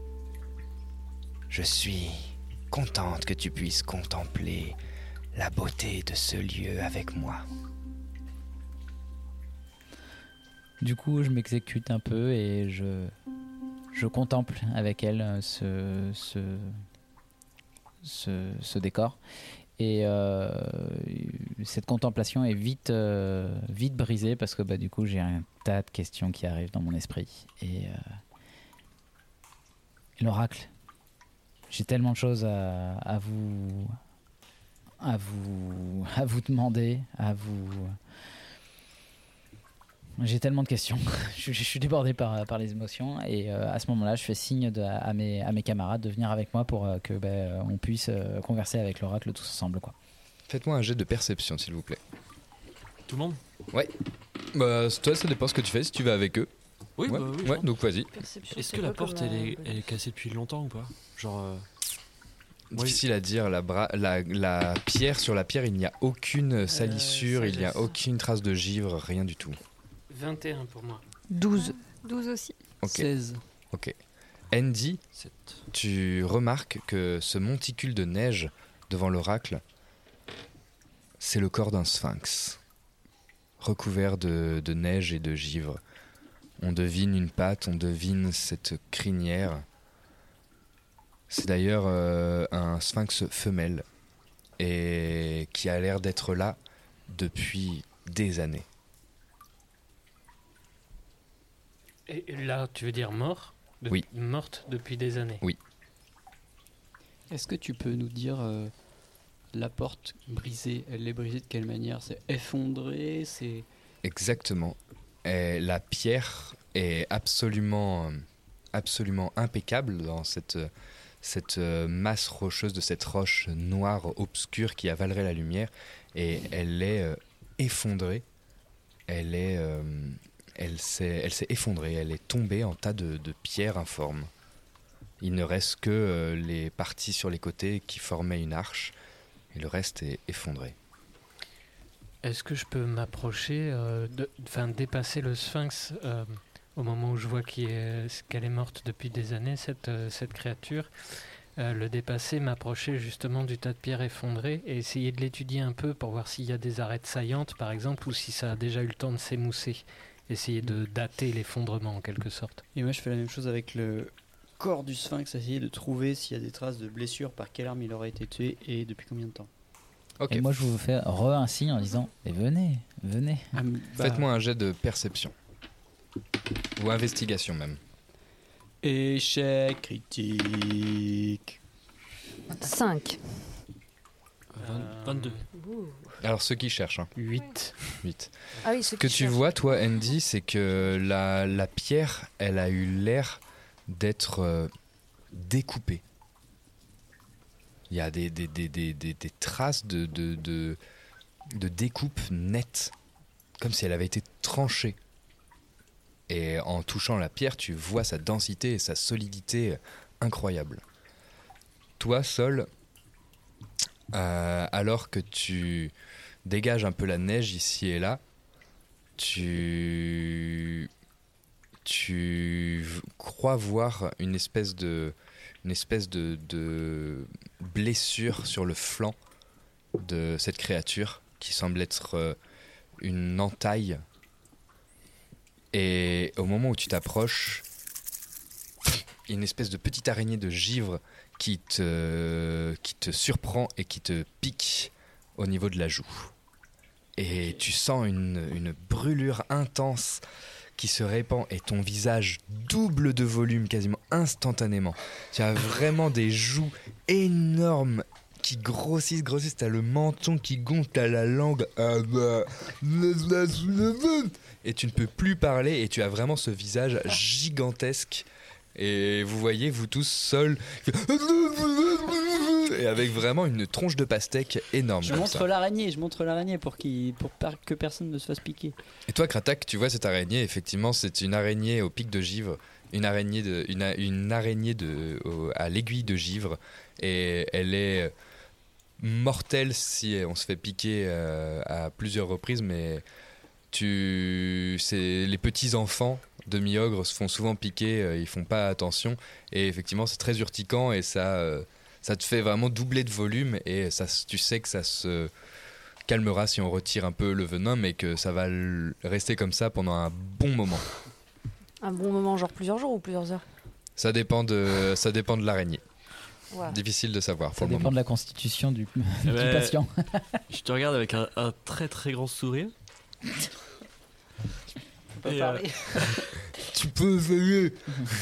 je suis contente que tu puisses contempler la beauté de ce lieu avec moi. Du coup, je m'exécute un peu et je, je contemple avec elle ce, ce, ce, ce décor. Et euh, cette contemplation est vite, euh, vite brisée parce que bah, du coup, j'ai un tas de questions qui arrivent dans mon esprit. Et, euh, et l'oracle, j'ai tellement de choses à, à vous, à vous, à vous demander, à vous. J'ai tellement de questions. je, je suis débordé par, par les émotions et euh, à ce moment-là, je fais signe de, à, mes, à mes camarades de venir avec moi pour euh, que bah, on puisse euh, converser avec l'oracle tous ensemble, quoi. Faites-moi un jet de perception, s'il vous plaît. Tout le monde ? Ouais. Bah, toi, ça dépend ce que tu fais. Si tu vas avec eux. Oui, ouais. bah oui. Ouais, donc vas-y. Est-ce que la porte, elle est, elle est cassée depuis longtemps ou pas ? Genre. Euh... Difficile à dire. La, bra- la, la pierre, sur la pierre, il n'y a aucune salissure, euh, il n'y a aucune trace de givre, rien du tout. vingt et un pour moi. douze. douze aussi. Okay. seize. Ok. Andy, sept. Tu remarques que ce monticule de neige devant l'oracle, c'est le corps d'un sphinx, recouvert de, de neige et de givre. On devine une patte, on devine cette crinière. C'est d'ailleurs euh, un sphinx femelle et qui a l'air d'être là depuis des années. Et là, tu veux dire mort ? De- Oui. Morte depuis des années. Oui. Est-ce que tu peux nous dire euh, la porte brisée, elle est brisée de quelle manière ? C'est effondré, c'est... Exactement. Et la pierre est absolument, absolument impeccable dans cette, cette masse rocheuse de cette roche noire obscure qui avalerait la lumière. Et elle est euh, effondrée. Elle est... Euh, Elle s'est, elle s'est effondrée, elle est tombée en tas de, de pierres informes. Il ne reste que euh, les parties sur les côtés qui formaient une arche, et le reste est effondré. Est-ce que je peux m'approcher, euh, de, enfin dépasser le sphinx euh, au moment où je vois qu'il est, qu'elle est morte depuis des années, cette, euh, cette créature, euh, le dépasser, m'approcher justement du tas de pierres effondrées et essayer de l'étudier un peu pour voir s'il y a des arêtes saillantes par exemple, ou si ça a déjà eu le temps de s'émousser. Essayer de dater l'effondrement en quelque sorte. Et moi je fais la même chose avec le corps du sphinx, essayer de trouver s'il y a des traces de blessures, par quelle arme il aurait été tué et depuis combien de temps. Okay. Et moi je vous fais re un signe en disant « Et venez, venez ah, ». Bah... Faites-moi un jet de perception. Ou investigation même. Échec critique. cinq. vingt-deux. Ouh. Alors ceux qui cherchent. Hein. huit. huit. Ah oui, Ce que tu vois, toi, Andy, c'est que la, la pierre, elle a eu l'air d'être euh, découpée. Il y a des, des, des, des, des, des traces de, de, de, de découpe nette, comme si elle avait été tranchée. Et en touchant la pierre, tu vois sa densité et sa solidité incroyable. Toi, Sol, euh, alors que tu dégages un peu la neige ici et là, tu, tu crois voir une espèce de, une espèce de, de blessure sur le flanc de cette créature qui semble être une entaille. Et au moment où tu t'approches, il y a une espèce de petite araignée de givre qui te, qui te surprend et qui te pique au niveau de la joue. Et tu sens une, une brûlure intense qui se répand et ton visage double de volume quasiment instantanément. Tu as vraiment des joues énormes qui grossissent, grossissent. T'as le menton qui gonfle, t'as la langue. Et tu ne peux plus parler et tu as vraiment ce visage gigantesque. Et vous voyez, vous tous seuls, et avec vraiment une tronche de pastèque énorme. Je montre l'araignée, je montre l'araignée pour, qu'il, pour que personne ne se fasse piquer. Et toi, Kratak, tu vois cette araignée, effectivement, c'est une araignée au pic de givre, une araignée, de, une, une araignée de, au, à l'aiguille de givre, et elle est mortelle si on se fait piquer euh, à plusieurs reprises, mais tu, c'est les petits enfants de mi-ogre se font souvent piquer, euh, ils font pas attention, et effectivement c'est très urticant et ça, euh, ça te fait vraiment doubler de volume, et ça, tu sais que ça se calmera si on retire un peu le venin, mais que ça va l- rester comme ça pendant un bon moment. Un bon moment, genre plusieurs jours ou plusieurs heures? Ça dépend de, ça dépend de l'araignée. Wow. Difficile de savoir. Ça pour dépend le moment. de la constitution du, du Ouais. patient. Je te regarde avec un, un très très grand sourire. Et, euh, Tu peux essayer.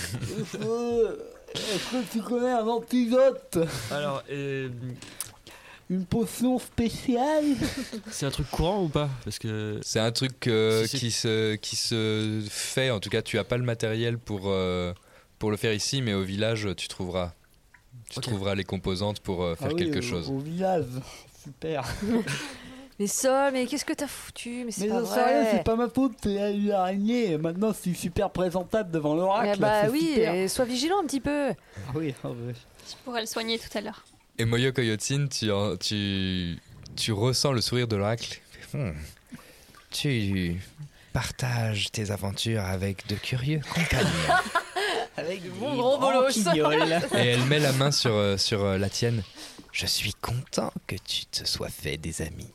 Est-ce que tu connais un antidote? Alors, euh, Une potion spéciale? c'est un truc courant ou pas? Parce que c'est un truc euh, Si c'est- qui se qui se fait. En tout cas, tu as pas le matériel pour euh, pour le faire ici, mais au village, tu trouveras. Tu Ok. trouveras les composantes pour euh, faire Ah oui, quelque au- chose. Au village, super. Mais Sol, mais qu'est-ce que t'as foutu? Mais c'est Mais pas non, sérieux, vrai. c'est pas ma faute, c'est une araignée. Maintenant, je suis super présentable devant l'oracle. Eh bah c'est oui, super. et sois vigilant un petit peu. Ah oui, ah ouais. Je pourrais le soigner tout à l'heure. Et Moyo Koyotsin, tu, en- tu, tu ressens le sourire de l'oracle. Hmm. Tu partages tes aventures avec de curieux compagnons. Avec Bon gros bolos. Et elle met la main sur, euh, sur euh, la tienne. Je suis content que tu te sois fait des amis.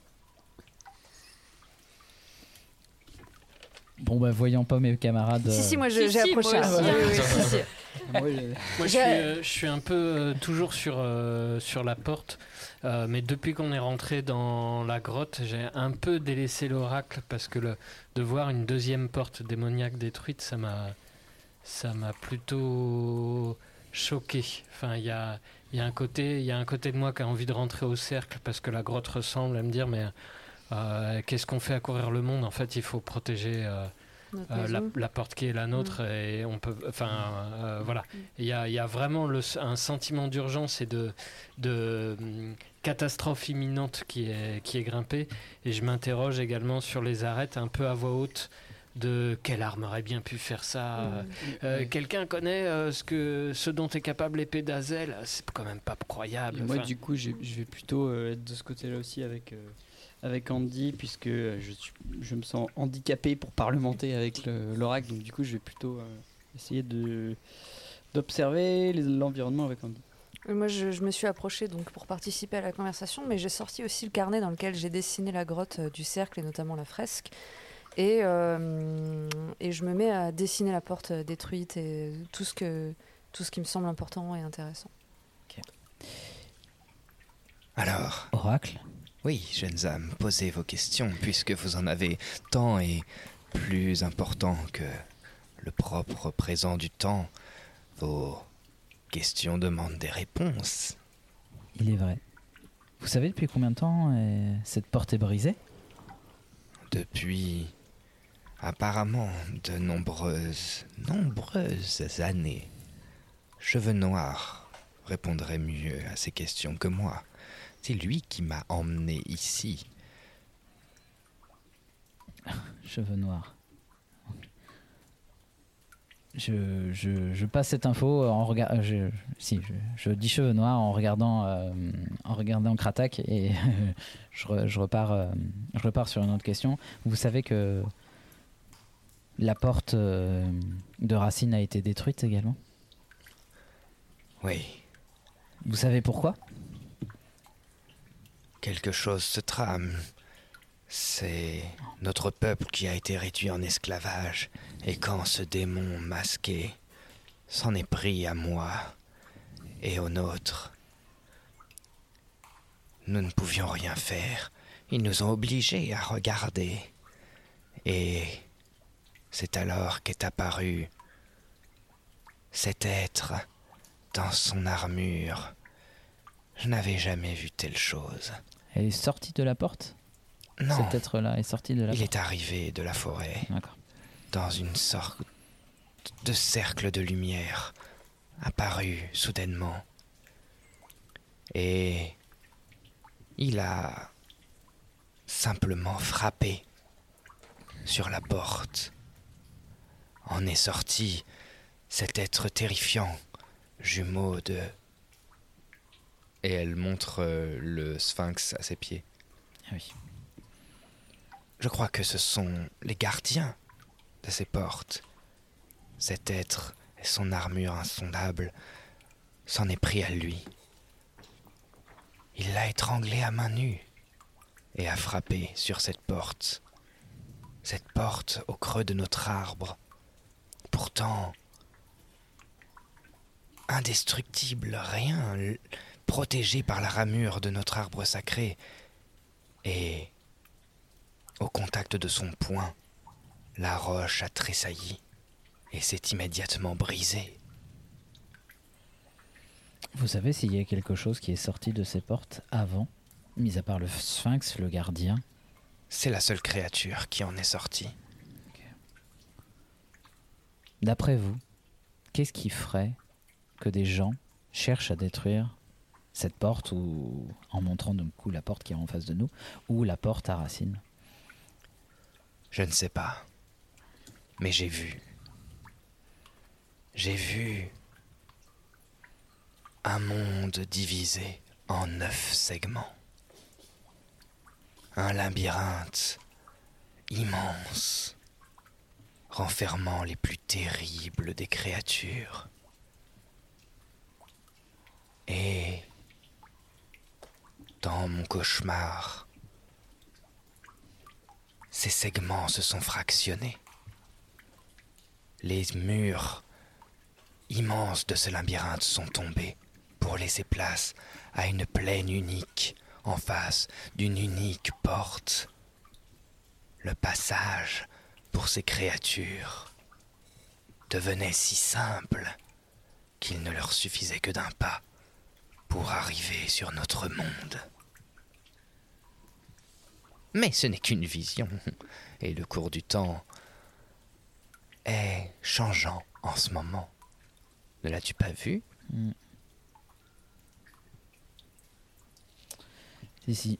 Bon, bah, voyant pas mes camarades. Si, euh, si, moi je- Si, j'ai si, approché. moi Ah, aussi, oui, hein. oui, oui, si, si. Moi, j'ai- Moi, je suis, euh, je suis un peu euh, toujours sur, euh, sur la porte, euh, mais depuis qu'on est rentré dans la grotte, j'ai un peu délaissé l'oracle parce que le, de voir une deuxième porte démoniaque détruite, ça m'a, ça m'a plutôt choqué. Enfin, il y a, il y a un côté, il y a un côté de moi qui a envie de rentrer au cercle parce que la grotte ressemble à me dire, mais euh, qu'est-ce qu'on fait à courir le monde? En fait, il faut protéger. Euh, Notre Euh, la, maison. la porte qui est la nôtre et on peut enfin euh, voilà il y a, il y a vraiment le, un sentiment d'urgence et de, de hum, catastrophe imminente qui est, qui est grimpé, et je m'interroge également sur les arêtes un peu à voix haute de quelle arme aurait bien pu faire ça. Mm. Euh, quelqu'un connaît euh, ce, que, ce dont est capable l'épée d'Azel? C'est quand même pas croyable. Et moi, Enfin, du coup, j'ai- je vais plutôt euh, être de ce côté-là aussi avec, euh, avec Andy, puisque euh, je, suis- je me sens handicapé pour parlementer avec le- l'oracle. Donc, du coup, je vais plutôt euh, essayer de, d'observer les- l'environnement avec Andy. Et moi, je, je me suis approchée donc pour participer à la conversation, mais j'ai sorti aussi le carnet dans lequel j'ai dessiné la grotte euh, du cercle et notamment la fresque. Et, euh, et je me mets à dessiner la porte euh, détruite et tout ce, que, tout ce qui me semble important et intéressant. Alors, Oracle. oui, jeunes âmes, posez vos questions, puisque vous en avez tant et plus important que le propre présent du temps. Vos questions demandent des réponses. Il est vrai. Vous savez depuis combien de temps euh, cette porte est brisée? Depuis apparemment de nombreuses, nombreuses années. Cheveux Noirs répondrait mieux à ces questions que moi. C'est lui qui m'a emmené ici. Cheveux noirs. Je, je, je passe cette info en regardant. Je, si, je, je dis cheveux noirs en regardant, euh, en regardant Kratak et je, re- je, repars, euh, je repars sur une autre question. Vous savez que la porte euh, de Racine a été détruite également? Oui, Vous savez pourquoi? quelque chose se trame. C'est notre peuple qui a été réduit en esclavage. Et quand ce démon masqué s'en est pris à moi et aux nôtres, nous ne pouvions rien faire. Ils nous ont obligés à regarder. Et C'est alors qu'est apparu cet être dans son armure. Je n'avais jamais vu telle chose. Elle est sortie de la porte ? Non. Cet être-là est sorti de la Il porte. est arrivé de la forêt. D'accord. Dans une sorte de cercle de lumière, apparu soudainement. Et il a simplement frappé sur la porte. En est sorti cet être terrifiant, jumeau de... Et elle montre euh, le sphinx à ses pieds. Ah oui. Je crois que ce sont les gardiens de ces portes. Cet être et son armure insondable s'en est pris à lui. Il l'a étranglé à main nue et a frappé sur cette porte. Cette porte au creux de notre arbre. Pourtant, indestructible, rien, l- protégé par la ramure de notre arbre sacré. Et, au contact de son poing, la roche a tressailli et s'est immédiatement brisée. Vous savez s'il y a quelque chose qui est sorti de ces portes avant, mis à part le sphinx, le gardien? C'est la seule créature qui en est sortie. D'après vous, qu'est-ce qui ferait que des gens cherchent à détruire cette porte, ou en montrant d'un coup la porte qui est en face de nous, ou la porte à racines? Je ne sais pas, mais j'ai vu. J'ai vu un monde divisé en neuf segments. Un labyrinthe immense, renfermant les plus terribles des créatures. Et dans mon cauchemar, ces segments se sont fractionnés. Les murs immenses de ce labyrinthe sont tombés pour laisser place à une plaine unique en face d'une unique porte. Le passage pour ces créatures devenait si simple qu'il ne leur suffisait que d'un pas pour arriver sur notre monde. Mais ce n'est qu'une vision, et le cours du temps est changeant en ce moment. Ne l'as-tu pas vu ? Mm. Si, si.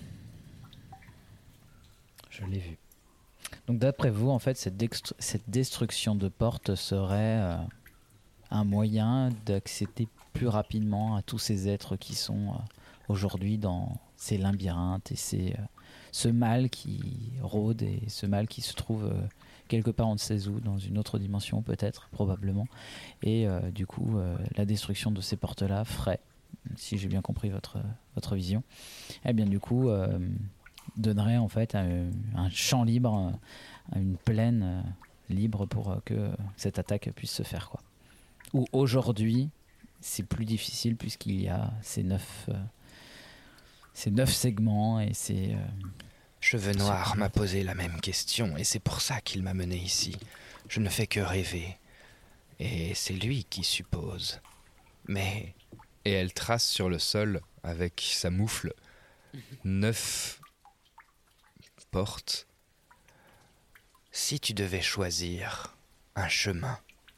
Je l'ai vu. Donc d'après vous, en fait, cette, dextru- cette destruction de portes serait euh, un moyen d'accéder plus rapidement à tous ces êtres qui sont euh, aujourd'hui dans ces labyrinthes et ces, euh, ce mal qui rôde et ce mal qui se trouve euh, quelque part on ne sait où, dans une autre dimension peut-être, probablement. Et euh, du coup, euh, la destruction de ces portes-là ferait, si j'ai bien compris votre, votre vision, eh bien du coup euh, donnerait en fait un, un champ libre, une plaine euh, libre pour euh, que cette attaque puisse se faire, quoi. Ou aujourd'hui, c'est plus difficile puisqu'il y a ces neuf, euh, ces neuf segments et ces... Euh, Cheveux Noir m'a posé la même question et c'est pour ça qu'il m'a mené ici. Je ne fais que rêver. Et c'est lui qui suppose. Mais... Et elle trace sur le sol, avec sa moufle, neuf portes. Si tu devais choisir un chemin,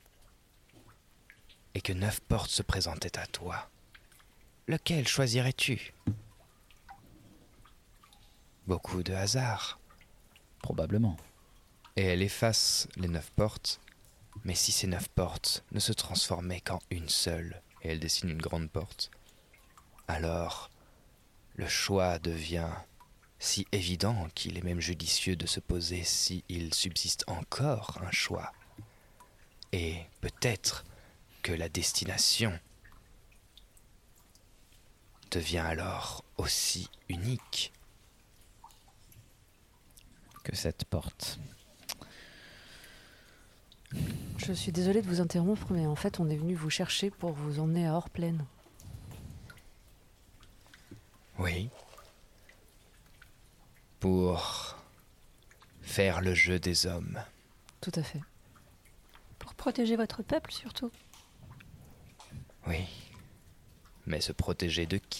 et que neuf portes se présentaient à toi, lequel choisirais-tu ? Beaucoup de hasard. Probablement. Et elle efface les neuf portes. Mais si ces neuf portes ne se transformaient qu'en une seule, et elle dessine une grande porte, alors le choix devient si évident qu'il est même judicieux de se poser s'il subsiste encore un choix. Et peut-être que la destination devient alors aussi unique que cette porte. Je suis désolée de vous interrompre, mais en fait, on est venu vous chercher pour vous emmener à Hors-Plaine. Oui. Pour faire le jeu des hommes. Tout à fait. Pour protéger votre peuple, surtout. Oui. Mais se protéger de qui ?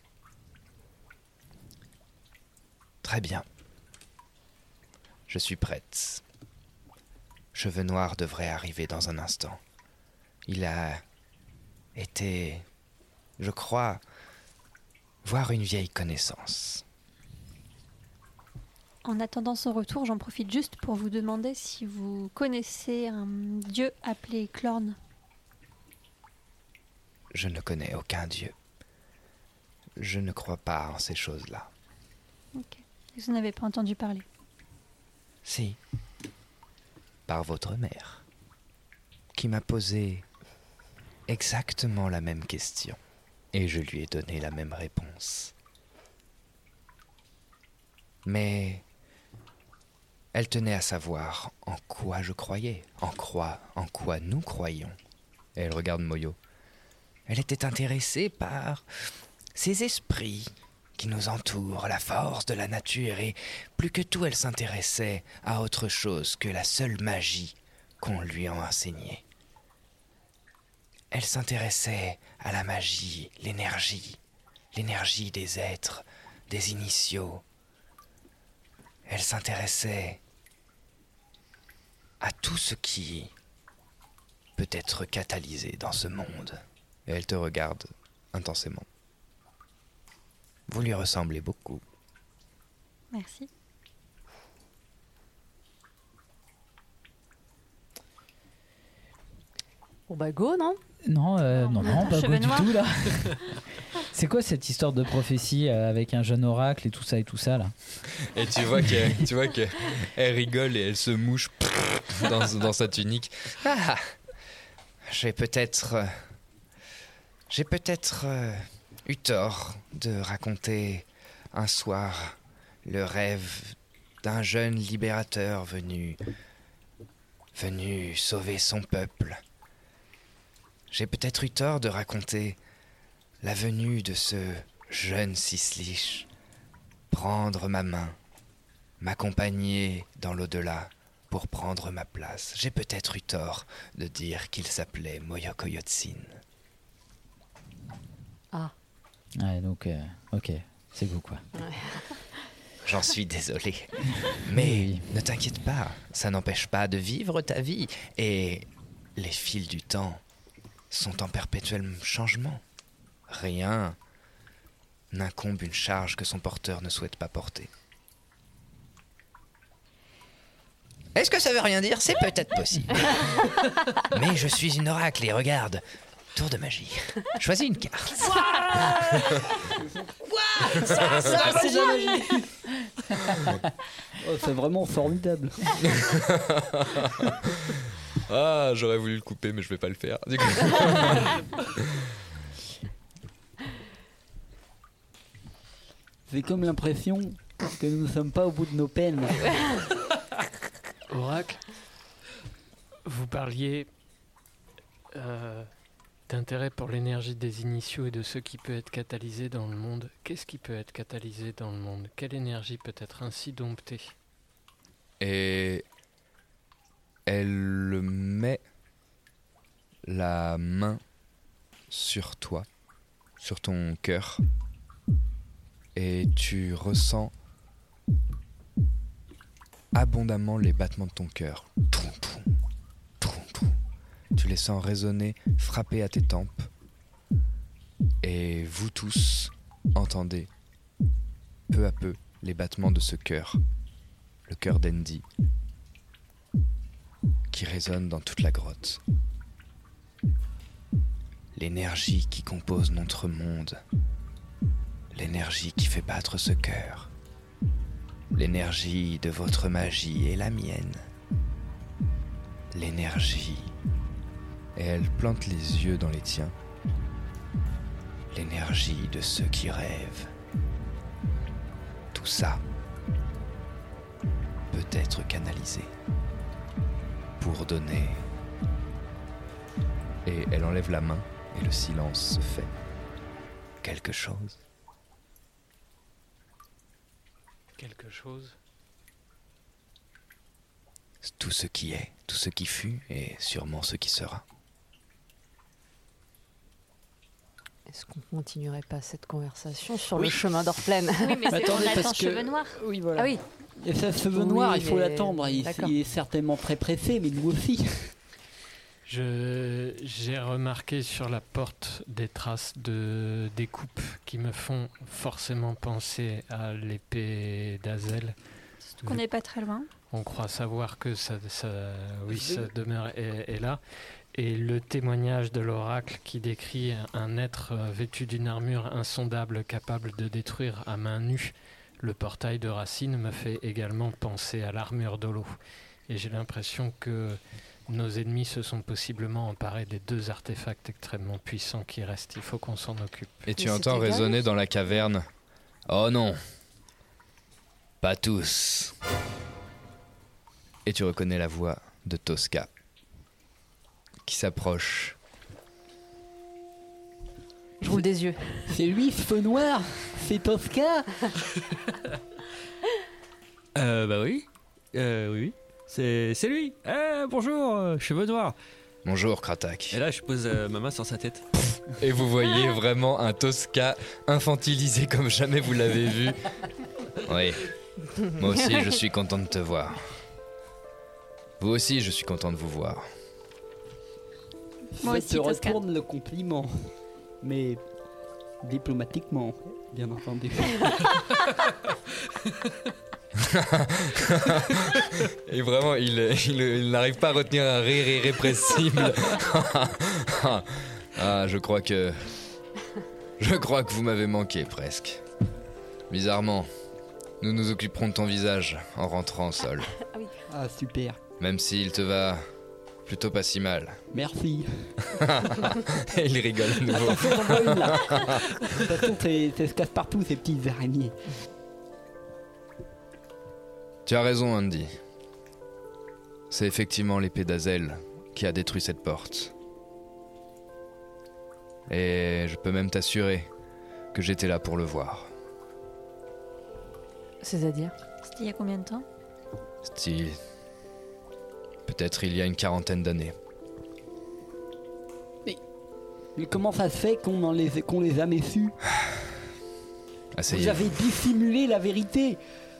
Très bien. Je suis prête. Cheveux Noir devrait arriver dans un instant. Il a été, je crois, voir une vieille connaissance. En attendant son retour, j'en profite juste pour vous demander si vous connaissez un dieu appelé Clorn. Je ne connais aucun dieu. Je ne crois pas en ces choses-là. Ok. Vous n'avez pas entendu parler? Si. Par votre mère, qui m'a posé exactement la même question, et je lui ai donné la même réponse. Mais elle tenait à savoir en quoi je croyais, en quoi, en quoi nous croyions. Et elle regarde Moyo. Elle était intéressée par ces esprits qui nous entourent, la force de la nature, et plus que tout, elle s'intéressait à autre chose que la seule magie qu'on lui a enseignée. Elle s'intéressait à la magie, l'énergie, l'énergie des êtres, des initiaux. Elle s'intéressait à tout ce qui peut être catalysé dans ce monde. Et elle te regarde intensément. Vous lui ressemblez beaucoup. Merci. Bon bah go, non? Non, euh, non, non, pas go du noir. tout là. C'est quoi cette histoire de prophétie euh, avec un jeune oracle et tout ça et tout ça là? Et tu vois qu'elle, tu vois qu'elle elle rigole et elle se mouche dans, dans sa tunique. Ah, j'ai peut-être... euh, j'ai peut-être euh, eu tort de raconter un soir le rêve d'un jeune libérateur venu... venu sauver son peuple. J'ai peut-être eu tort de raconter la venue de ce jeune Sislich, prendre ma main, m'accompagner dans l'au-delà pour prendre ma place. J'ai peut-être eu tort de dire qu'il s'appelait Moyoko Yotsin. Ah. Ouais, donc, euh, ok, c'est vous quoi. Ouais. J'en suis désolé. Mais ne t'inquiète pas, ça n'empêche pas de vivre ta vie. Et les fils du temps sont en perpétuel changement. Rien n'incombe une charge que son porteur ne souhaite pas porter. Est-ce que ça veut rien dire? C'est peut-être possible. Mais je suis une oracle et regarde, tour de magie. Choisis une carte. Ouah, ça, ça, c'est de la magie. Oh, c'est vraiment formidable. Ah, j'aurais voulu le couper, mais je vais pas le faire. Du coup. J'ai comme l'impression que nous ne sommes pas au bout de nos peines. Oracle, vous parliez euh, d'intérêt pour l'énergie des initiaux et de ce qui peut être catalysé dans le monde. Qu'est-ce qui peut être catalysé dans le monde? Quelle énergie peut être ainsi domptée? Et elle met la main sur toi, sur ton cœur, et tu ressens abondamment les battements de ton cœur. Tu les sens résonner, frapper à tes tempes, et vous tous entendez peu à peu les battements de ce cœur, le cœur d'Andy, qui résonne dans toute la grotte. L'énergie qui compose notre monde, l'énergie qui fait battre ce cœur, l'énergie de votre magie et la mienne, l'énergie... Et elle plante les yeux dans les tiens. L'énergie de ceux qui rêvent. Tout ça peut être canalisé pour donner. Et elle enlève la main et le silence se fait. Quelque chose. Quelque chose. tout ce qui est, tout ce qui fut et sûrement ce qui sera. Est-ce qu'on continuerait pas cette conversation sur Oui. le chemin d'Orplaine? Oui, mais c'est Attendez, on attend parce que- Cheveux Noirs. Oui, voilà. Ah oui. Et ça, cheveux Oui, noirs, il faut mais- l'attendre. Il, D'accord. il est certainement très pressé, mais nous aussi. Je, j'ai remarqué sur la porte des traces de découpes qui me font forcément penser à l'épée d'Azel. Qu'on n'est pas très loin. On croit savoir que ça, ça, oui, sa demeure est, est là. Et le témoignage de l'oracle qui décrit un être euh, vêtu d'une armure insondable capable de détruire à main nue le portail de Racine me fait également penser à l'armure d'Olo. Et j'ai l'impression que nos ennemis se sont possiblement emparés des deux artefacts extrêmement puissants qui restent. Il faut qu'on s'en occupe. Et tu entends résonner dans la caverne. Oh non, pas tous. Et tu reconnais la voix de Tosca qui s'approche. Je roule des yeux. C'est lui, ce feu noir. C'est Tosca. Euh, bah oui. Euh, oui, oui. C'est, c'est lui. Eh, bonjour, euh, cheveux noirs. Bonjour, Kratak. Et là, je pose euh, ma main sur sa tête. Et vous voyez vraiment un Tosca infantilisé comme jamais vous l'avez vu. Oui, moi aussi je suis content de te voir. Vous aussi, je suis content de vous voir. Moi Je aussi, te Tosca. retourne le compliment, mais diplomatiquement, bien entendu. Et vraiment, il, il, il n'arrive pas à retenir un rire irrépressible. Ah, je crois que... Je crois que vous m'avez manqué, presque. Bizarrement, nous nous occuperons de ton visage en rentrant au sol. Ah, super. Même s'il te va plutôt pas si mal. Merci. Et il rigole à nouveau. Attention, j'en vois une là. De toute façon, c'est- ça se casse partout, ces petites araignées. Tu as raison, Andy. C'est effectivement l'épée d'Azel qui a détruit cette porte. Et je peux même t'assurer que j'étais là pour le voir. C'est-à-dire? C'était il y a combien de temps? Style... Peut-être il y a une quarantaine d'années. Mais comment ça se fait qu'on en les, qu'on les a jamais su? Asseyez. Vous avez dissimulé la vérité.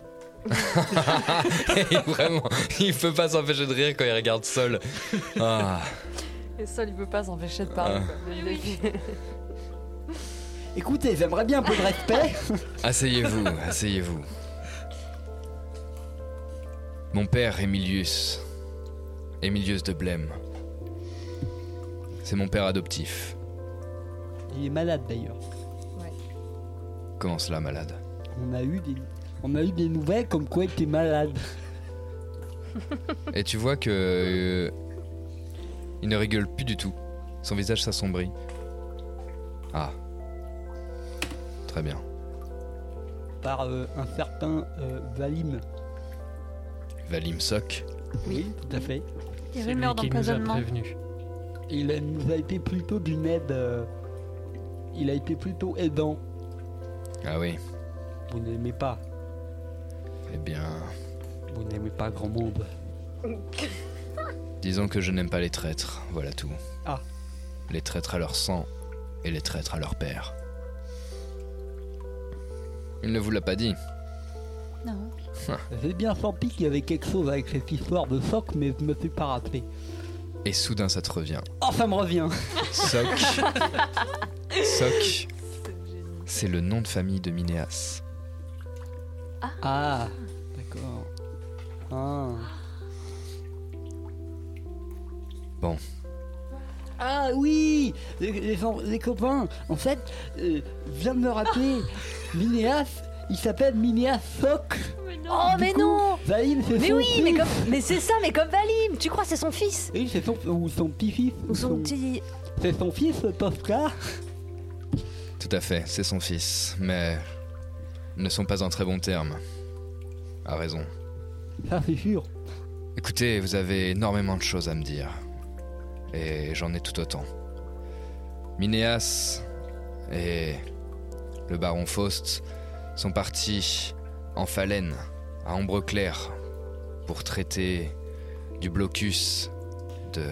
Et vraiment, il peut pas s'empêcher de rire quand il regarde Sol. Ah. Et Sol, il peut pas s'empêcher de parler. Ah. quoi, de l'idée. Écoutez, j'aimerais bien un peu de respect. Asseyez-vous, asseyez-vous. Mon père, Emilius. Emilius de Blême. C'est mon père adoptif. Il est malade d'ailleurs. Comment cela, malade? On a eu des, on a eu des nouvelles comme quoi il était malade. Et tu vois que... euh, il ne rigole plus du tout. Son visage s'assombrit. Ah. Très bien. Par euh, un certain euh, Valim. Valim Sok. Oui, tout à fait. Des C'est rumeurs lui qui nous a d'empoisonnement. prévenus. Il a- nous a été plutôt d'une aide. euh, il a été plutôt aidant. Ah oui. Vous n'aimez pas. Eh bien... Vous n'aimez pas grand monde. Disons que je n'aime pas les traîtres, voilà tout. Ah. Les traîtres à leur sang et les traîtres à leur père. Il ne vous l'a pas dit. Non. J'ai bien senti qu'il y avait quelque chose avec cette histoire de Soc, mais je me suis pas rappelé. Et soudain ça te revient. Oh, ça me revient. Soc. Soc. C'est le nom de famille de Minéas. Ah, d'accord. Ah. Bon. Ah oui, les, les, les copains, en fait, euh, je viens de me rappeler, Minéas, il s'appelle Minéas Soc. Oh, mais non! Valim, c'est Mais son oui, fils. mais, comme... mais c'est ça, mais comme Valim! Tu crois que c'est son fils? Oui, c'est son, ou son petit-fils. Ou son petit. C'est son fils, Tosca. Tout à fait, c'est son fils. Mais... ils ne sont pas en très bons termes. A raison. Ça, c'est sûr. Écoutez, vous avez énormément de choses à me dire. Et j'en ai tout autant. Minéas et le baron Faust sont partis en Phalène, à Ombre Claire, pour traiter du blocus, de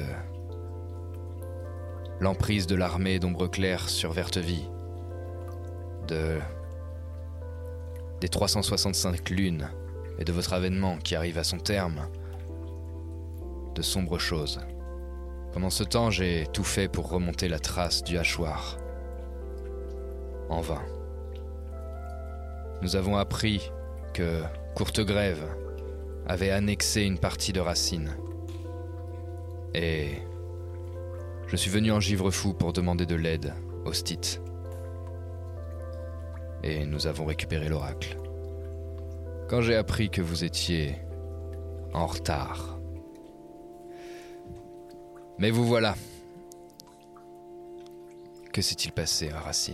l'emprise de l'armée d'Ombre Claire sur Vertevie, de des trois cent soixante-cinq lunes et de votre avènement qui arrive à son terme, de sombres choses. Pendant ce temps, j'ai tout fait pour remonter la trace du hachoir. En vain. Nous avons appris que Courtegrève avait annexé une partie de Racine. Et je suis venu en givre fou pour demander de l'aide au Stit. Et nous avons récupéré l'oracle. Quand j'ai appris que vous étiez en retard. Mais vous voilà. Que s'est-il passé à Racine ?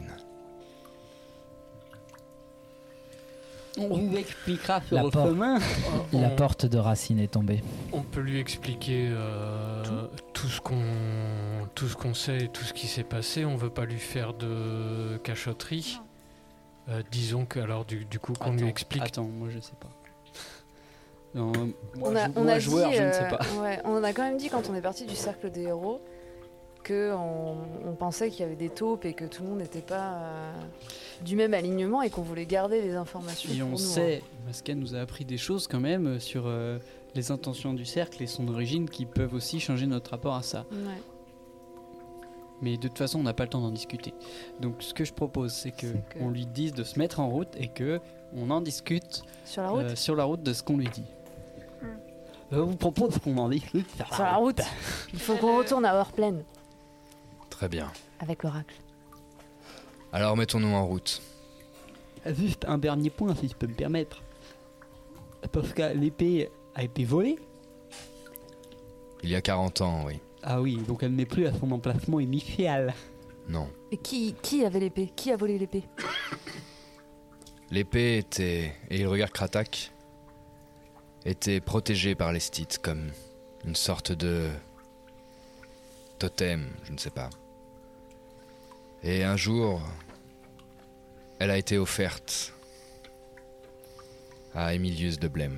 On vous expliquera sur La, le por- chemin. la On- porte de Racine est tombée. On peut lui expliquer euh, tout. ce qu'on tout ce qu'on sait et tout ce qui s'est passé. On veut pas lui faire de cachotterie. Euh, disons que alors du, du coup qu'on lui Attends, explique. Attends, moi je sais pas. Non, moi, On a, jou- on moi, a joueur, dit, je ne euh, sais pas. ouais, on a quand même dit quand on est parti du cercle des héros que on, on pensait qu'il y avait des taupes et que tout le monde n'était pas euh, du même alignement et qu'on voulait garder les informations Et pour on nous, sait, Masca nous a appris des choses quand même sur euh, les intentions du cercle et son origine qui peuvent aussi changer notre rapport à ça. hein. Ouais. Mais de toute façon, on n'a pas le temps d'en discuter. Donc ce que je propose, c'est que, que- on lui dise de se mettre en route et que on en discute Sur la route euh, sur la route de ce qu'on lui dit. Je vous propose qu'on en discute sur, Sur la route. Il faut qu'on retourne à Heurplaine Très bien. avec l'oracle. Alors mettons-nous en route. Juste un dernier point, si je peux me permettre. Parce que l'épée a été volée. Il y a quarante ans, oui. Ah oui, donc elle n'est plus à son emplacement initial. Non. Et qui, qui avait l'épée? Qui a volé l'épée? L'épée était, et il regarde Kratak, était protégée par les Stits comme une sorte de totem, je ne sais pas. Et un jour, elle a été offerte à Emilius de Blême.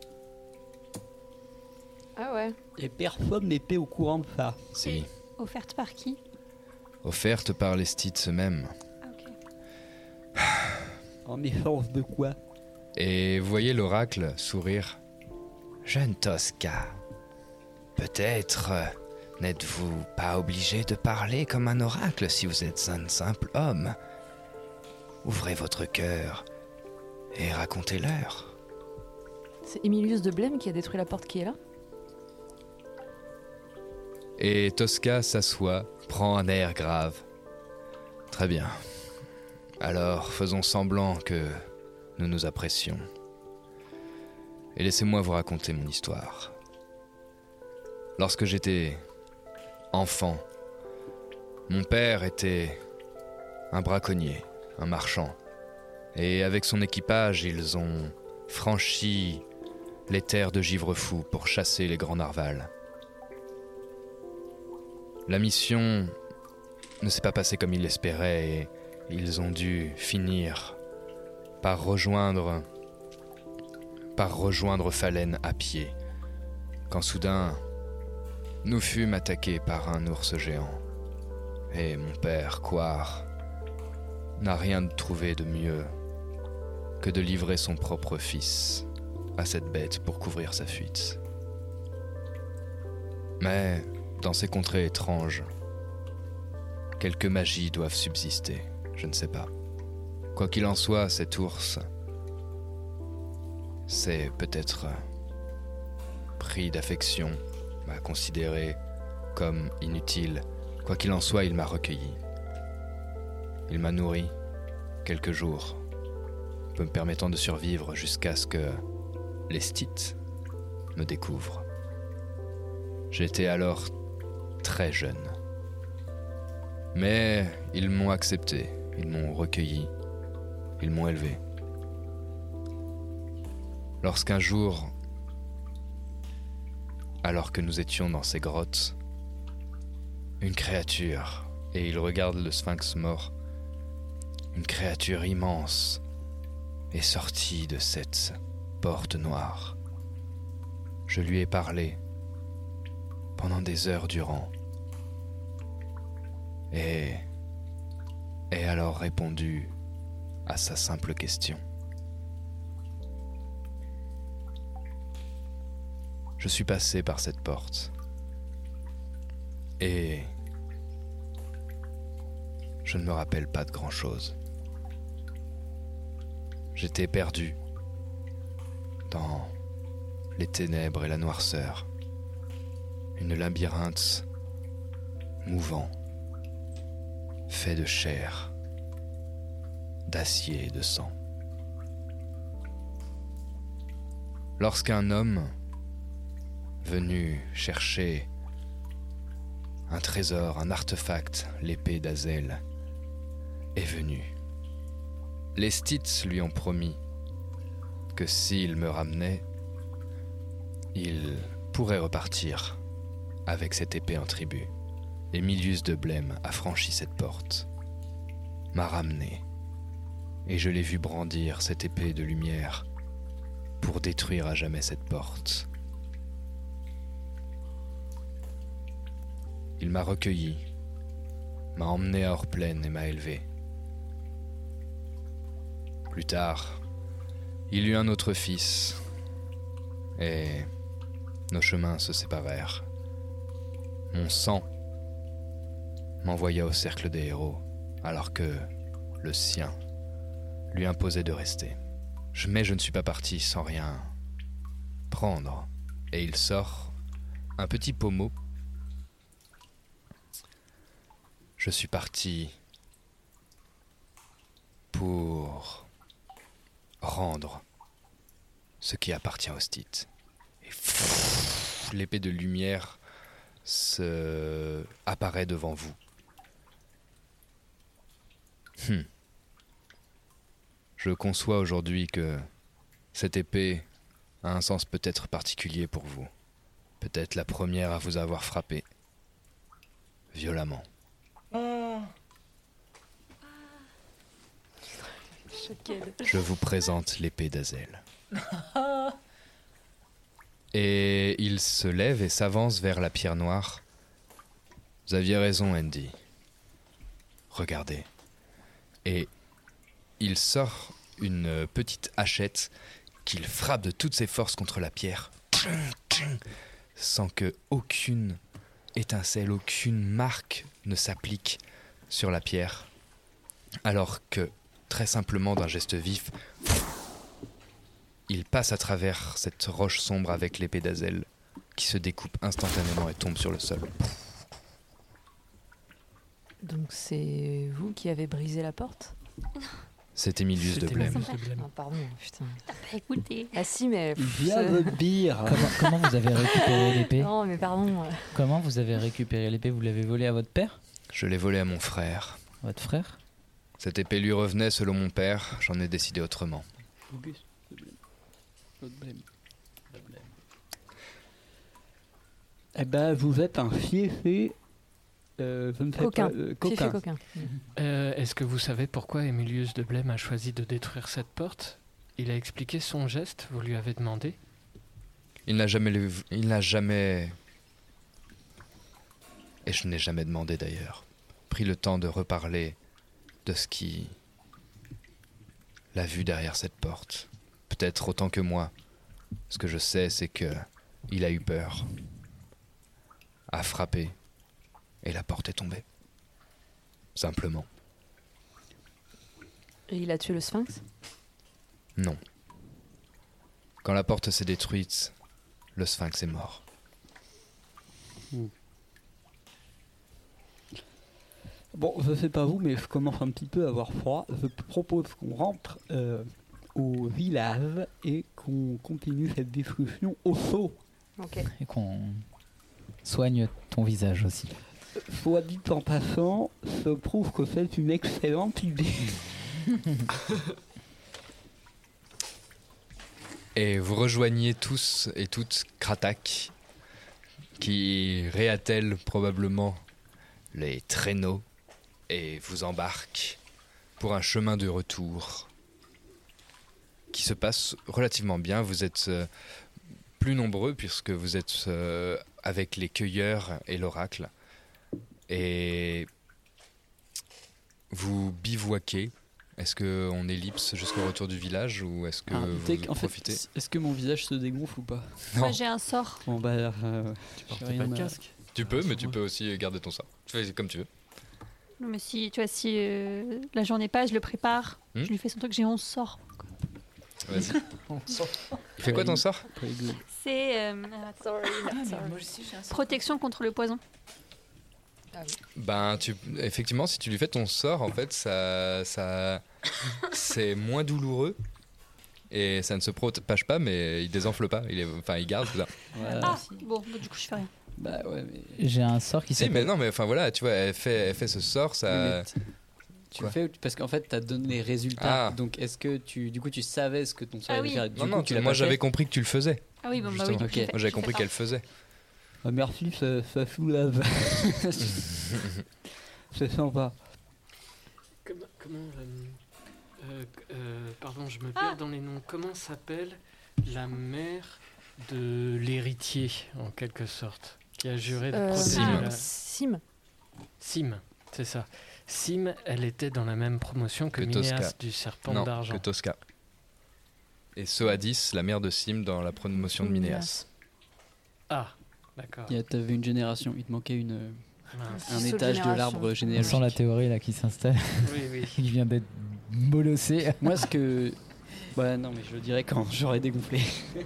Ah ouais. Et personne n'était au courant de ça. Si. Offerte par qui? Offerte par les Stits eux-mêmes. En échange de quoi? Et vous voyez l'oracle sourire. Jeune Tosca, peut-être euh, n'êtes-vous pas obligé de parler comme un oracle si vous êtes un simple homme. Ouvrez votre cœur et racontez-leur. C'est Emilius de Blême qui a détruit la porte qui est là? Et Tosca s'assoit, prend un air grave. Très bien. Alors faisons semblant que nous nous apprécions. Et laissez-moi vous raconter mon histoire. Lorsque j'étais enfant, mon père était un braconnier, un marchand. Et avec son équipage, ils ont franchi les terres de Givrefou pour chasser les grands narvals. La mission ne s'est pas passée comme ils l'espéraient et ils ont dû finir par rejoindre par rejoindre Falen à pied, quand soudain nous fûmes attaqués par un ours géant. Et mon père, Quar, n'a rien trouvé de mieux que de livrer son propre fils à cette bête pour couvrir sa fuite. Mais dans ces contrées étranges, quelques magies doivent subsister, je ne sais pas. Quoi qu'il en soit, cet ours, c'est peut-être pris d'affection, m'a considéré comme inutile. Quoi qu'il en soit, il m'a recueilli. Il m'a nourri quelques jours, me permettant de survivre jusqu'à ce que les Stits me découvrent. J'étais alors très jeune. Mais ils m'ont accepté, ils m'ont recueilli, ils m'ont élevé. Lorsqu'un jour, alors que nous étions dans ces grottes, une créature, et il regarde le sphinx mort, une créature immense est sortie de cette porte noire. Je lui ai parlé, pendant des heures durant. Et ait alors répondu à sa simple question. Je suis passé par cette porte et je ne me rappelle pas de grand-chose. J'étais perdu dans les ténèbres et la noirceur, une labyrinthe mouvant, fait de chair, d'acier et de sang. Lorsqu'un homme venu chercher un trésor, un artefact, l'épée d'Azel, est venu. Les Stitz lui ont promis que s'il me ramenait, il pourrait repartir avec cette épée en tribu. Emilius de Blême a franchi cette porte, m'a ramené, et je l'ai vu brandir cette épée de lumière pour détruire à jamais cette porte. Il m'a recueilli, m'a emmené à Hors-Plaine et m'a élevé. Plus tard, il eut un autre fils, et nos chemins se séparèrent. Mon sang m'envoya au cercle des héros, alors que le sien lui imposait de rester. Je, mais je ne suis pas parti sans rien prendre, et il sort un petit pommeau. Je suis parti pour rendre ce qui appartient aux Stitz. Et pff, l'épée de lumière se apparaît devant vous. Hmm. Je conçois aujourd'hui que cette épée a un sens peut-être particulier pour vous. Peut-être la première à vous avoir frappé violemment. Je vous présente l'épée d'Azel. Et il se lève et s'avance vers la pierre noire. Vous aviez raison, Andy. Regardez. Et il sort une petite hachette qu'il frappe de toutes ses forces contre la pierre, sans que aucune étincelle, aucune marque ne s'applique sur la pierre, alors que, très simplement d'un geste vif, il passe à travers cette roche sombre avec l'épée d'Azel, qui se découpe instantanément et tombe sur le sol. Donc c'est vous qui avez brisé la porte ? C'est Emilius de Blême. Ah, pardon, putain. T'as pas écouté. Ah si, mais... Viens votre bière. Comment, comment vous avez récupéré l'épée ? Non, mais pardon. Comment vous avez récupéré l'épée ? Vous l'avez volée à votre père ? Je l'ai volée à mon frère. Votre frère ? Cette épée lui revenait selon mon père, j'en ai décidé autrement. Auguste de Blême. Votre Blême. De Blême. Eh ben, vous êtes un fiefé... Euh, je ne sais coquin. pas, euh, Fiefé coquin. coquin. Euh, Est-ce que vous savez pourquoi Emilius de Blême a choisi de détruire cette porte ? Il a expliqué son geste, vous lui avez demandé ? Il n'a jamais... lu- Il n'a jamais... Et je n'ai jamais demandé d'ailleurs. Pris le temps de reparler de ce qui l'a vu derrière cette porte. Peut-être autant que moi. Ce que je sais, c'est que il a eu peur, a frappé, et la porte est tombée. Simplement. Et il a tué le sphinx ? Non. Quand la porte s'est détruite, le sphinx est mort. Bon, je sais pas vous, mais je commence un petit peu à avoir froid. Je propose qu'on rentre euh, au village et qu'on continue cette discussion au chaud. Ok. Et qu'on soigne ton visage aussi. Soit dit en passant, je trouve que c'est une excellente idée. Et vous rejoignez tous et toutes Kratak, qui réattelle probablement les traîneaux et vous embarque pour un chemin de retour qui se passe relativement bien. Vous êtes euh, plus nombreux puisque vous êtes euh, avec les cueilleurs et l'oracle. Et vous bivouaquez. Est-ce qu'on ellipse jusqu'au retour du village ou est-ce que Ah, vous peut-être, en fait, profitez? est-ce que mon visage se dégonfle ou pas? Moi j'ai un sort. Bon bah, euh, Tu portes j'ai pas rien de à- casque. Tu peux, mais tu peux aussi garder ton sort. Tu fais comme tu veux. Non, mais si, tu vois, si euh, la journée passe, je le prépare, Hmm. je lui fais son truc, j'ai onze sorts. Vas-y. Il fait quoi ton sort? C'est euh, protection contre le poison. Ben, tu, effectivement, si tu lui fais ton sort, en fait, ça, ça, c'est moins douloureux et ça ne se propage pas, mais il désenfle pas. Il est, enfin, il garde tout ça. Ah, bon, bah, du coup, je fais rien. Bah ouais, mais. J'ai un sort qui Si, s'appelle. mais non, mais enfin voilà, tu vois, elle fait, elle fait ce sort, ça. Oui, mais t- Tu Quoi le fais parce qu'en fait, t'as donné les résultats. Ah. Donc, est-ce que tu, du coup, tu savais ce que ton sort Ah allait oui. faire et du Non, coup, non, tu tu- l'as moi pas j'avais fait compris que tu le faisais. Ah oui, bon, bah oui, Justement. donc je le fais- Moi j'avais je compris fais qu'elle pas. faisait. Ah, merci, ça, ça soulage. C'est sympa. Comment, comment euh, euh, euh, pardon, je me Ah. perds dans les noms. Comment s'appelle la mère de l'héritier, en quelque sorte, qui a juré de Euh, protéger Sim. la... Sim. Sim, c'est ça. Sim, elle était dans la même promotion que, Que Minéas Tosca. du serpent Non, d'argent. que Tosca. Et Soadis, la mère de Sim dans la promotion de Minéas. Ah, d'accord. Il y a- T'avais une génération, il te manquait une, Mince. un Seule étage de génération. l'arbre On généalogique. sent la théorie là qui s'installe, Oui, oui. qui vient d'être bolossée. Moi, ce que. Bah non, mais je le dirais quand j'aurais dégonflé.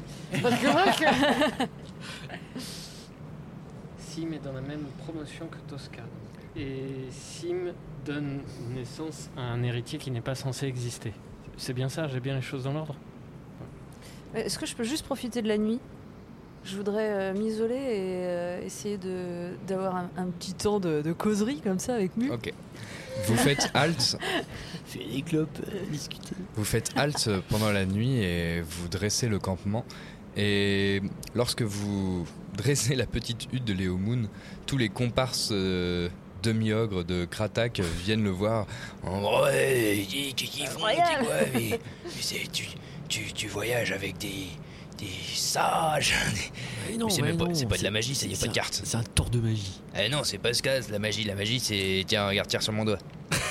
Sim est dans la même promotion que Tosca. Et Sim donne naissance à un héritier qui n'est pas censé exister. C'est bien ça, j'ai bien les choses dans l'ordre. Mais Est-ce que je peux juste profiter de la nuit? Je voudrais euh, m'isoler et euh, essayer de, d'avoir un, un petit temps de, de causerie comme ça avec Mu. Ok. Vous faites halte. Fais des clopes, euh, discuter. Vous faites halte pendant la nuit et vous dressez le campement. Et lorsque vous dressez la petite hutte de Léomoun, tous les comparses euh, demi-ogres de Kratak viennent le voir. En Ouais, dis, qu'est-ce qu'ils font, dis quoi, mais, mais c'est, tu, tu, tu voyages avec des, des sages. Mais non, Mais c'est mais même pas, non, c'est pas de la magie, ça, y a pas de un- carte. C'est un tour de magie. Eh non, c'est pas ce cas, la magie. La magie, c'est. Tiens, regarde, tire sur mon doigt.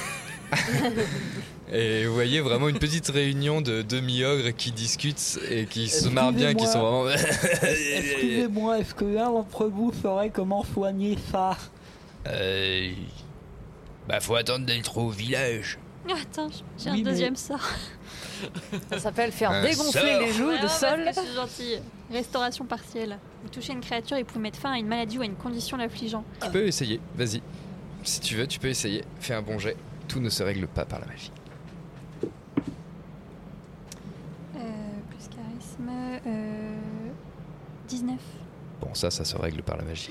Et vous voyez vraiment une petite réunion de demi-ogres qui discutent et qui se marrent bien, qui sont vraiment. Excusez-moi, est-ce que l'un d'entre vous saurait comment soigner ça? Euh. Bah, faut attendre d'être au village. Attends, j'ai Oui, un mais- deuxième sort. Ça s'appelle faire Un dégonfler sort. les joues Ouais, de ouais, sol. parce que je suis gentille. Restauration partielle. Vous touchez une créature et vous pouvez mettre fin à une maladie ou à une condition l'affligeant. Tu peux essayer, vas-y. Si tu veux, tu peux essayer. Fais un bon jet. Tout ne se règle pas par la magie. Euh, plus charisme. Euh, dix-neuf. Bon, ça, ça se règle par la magie.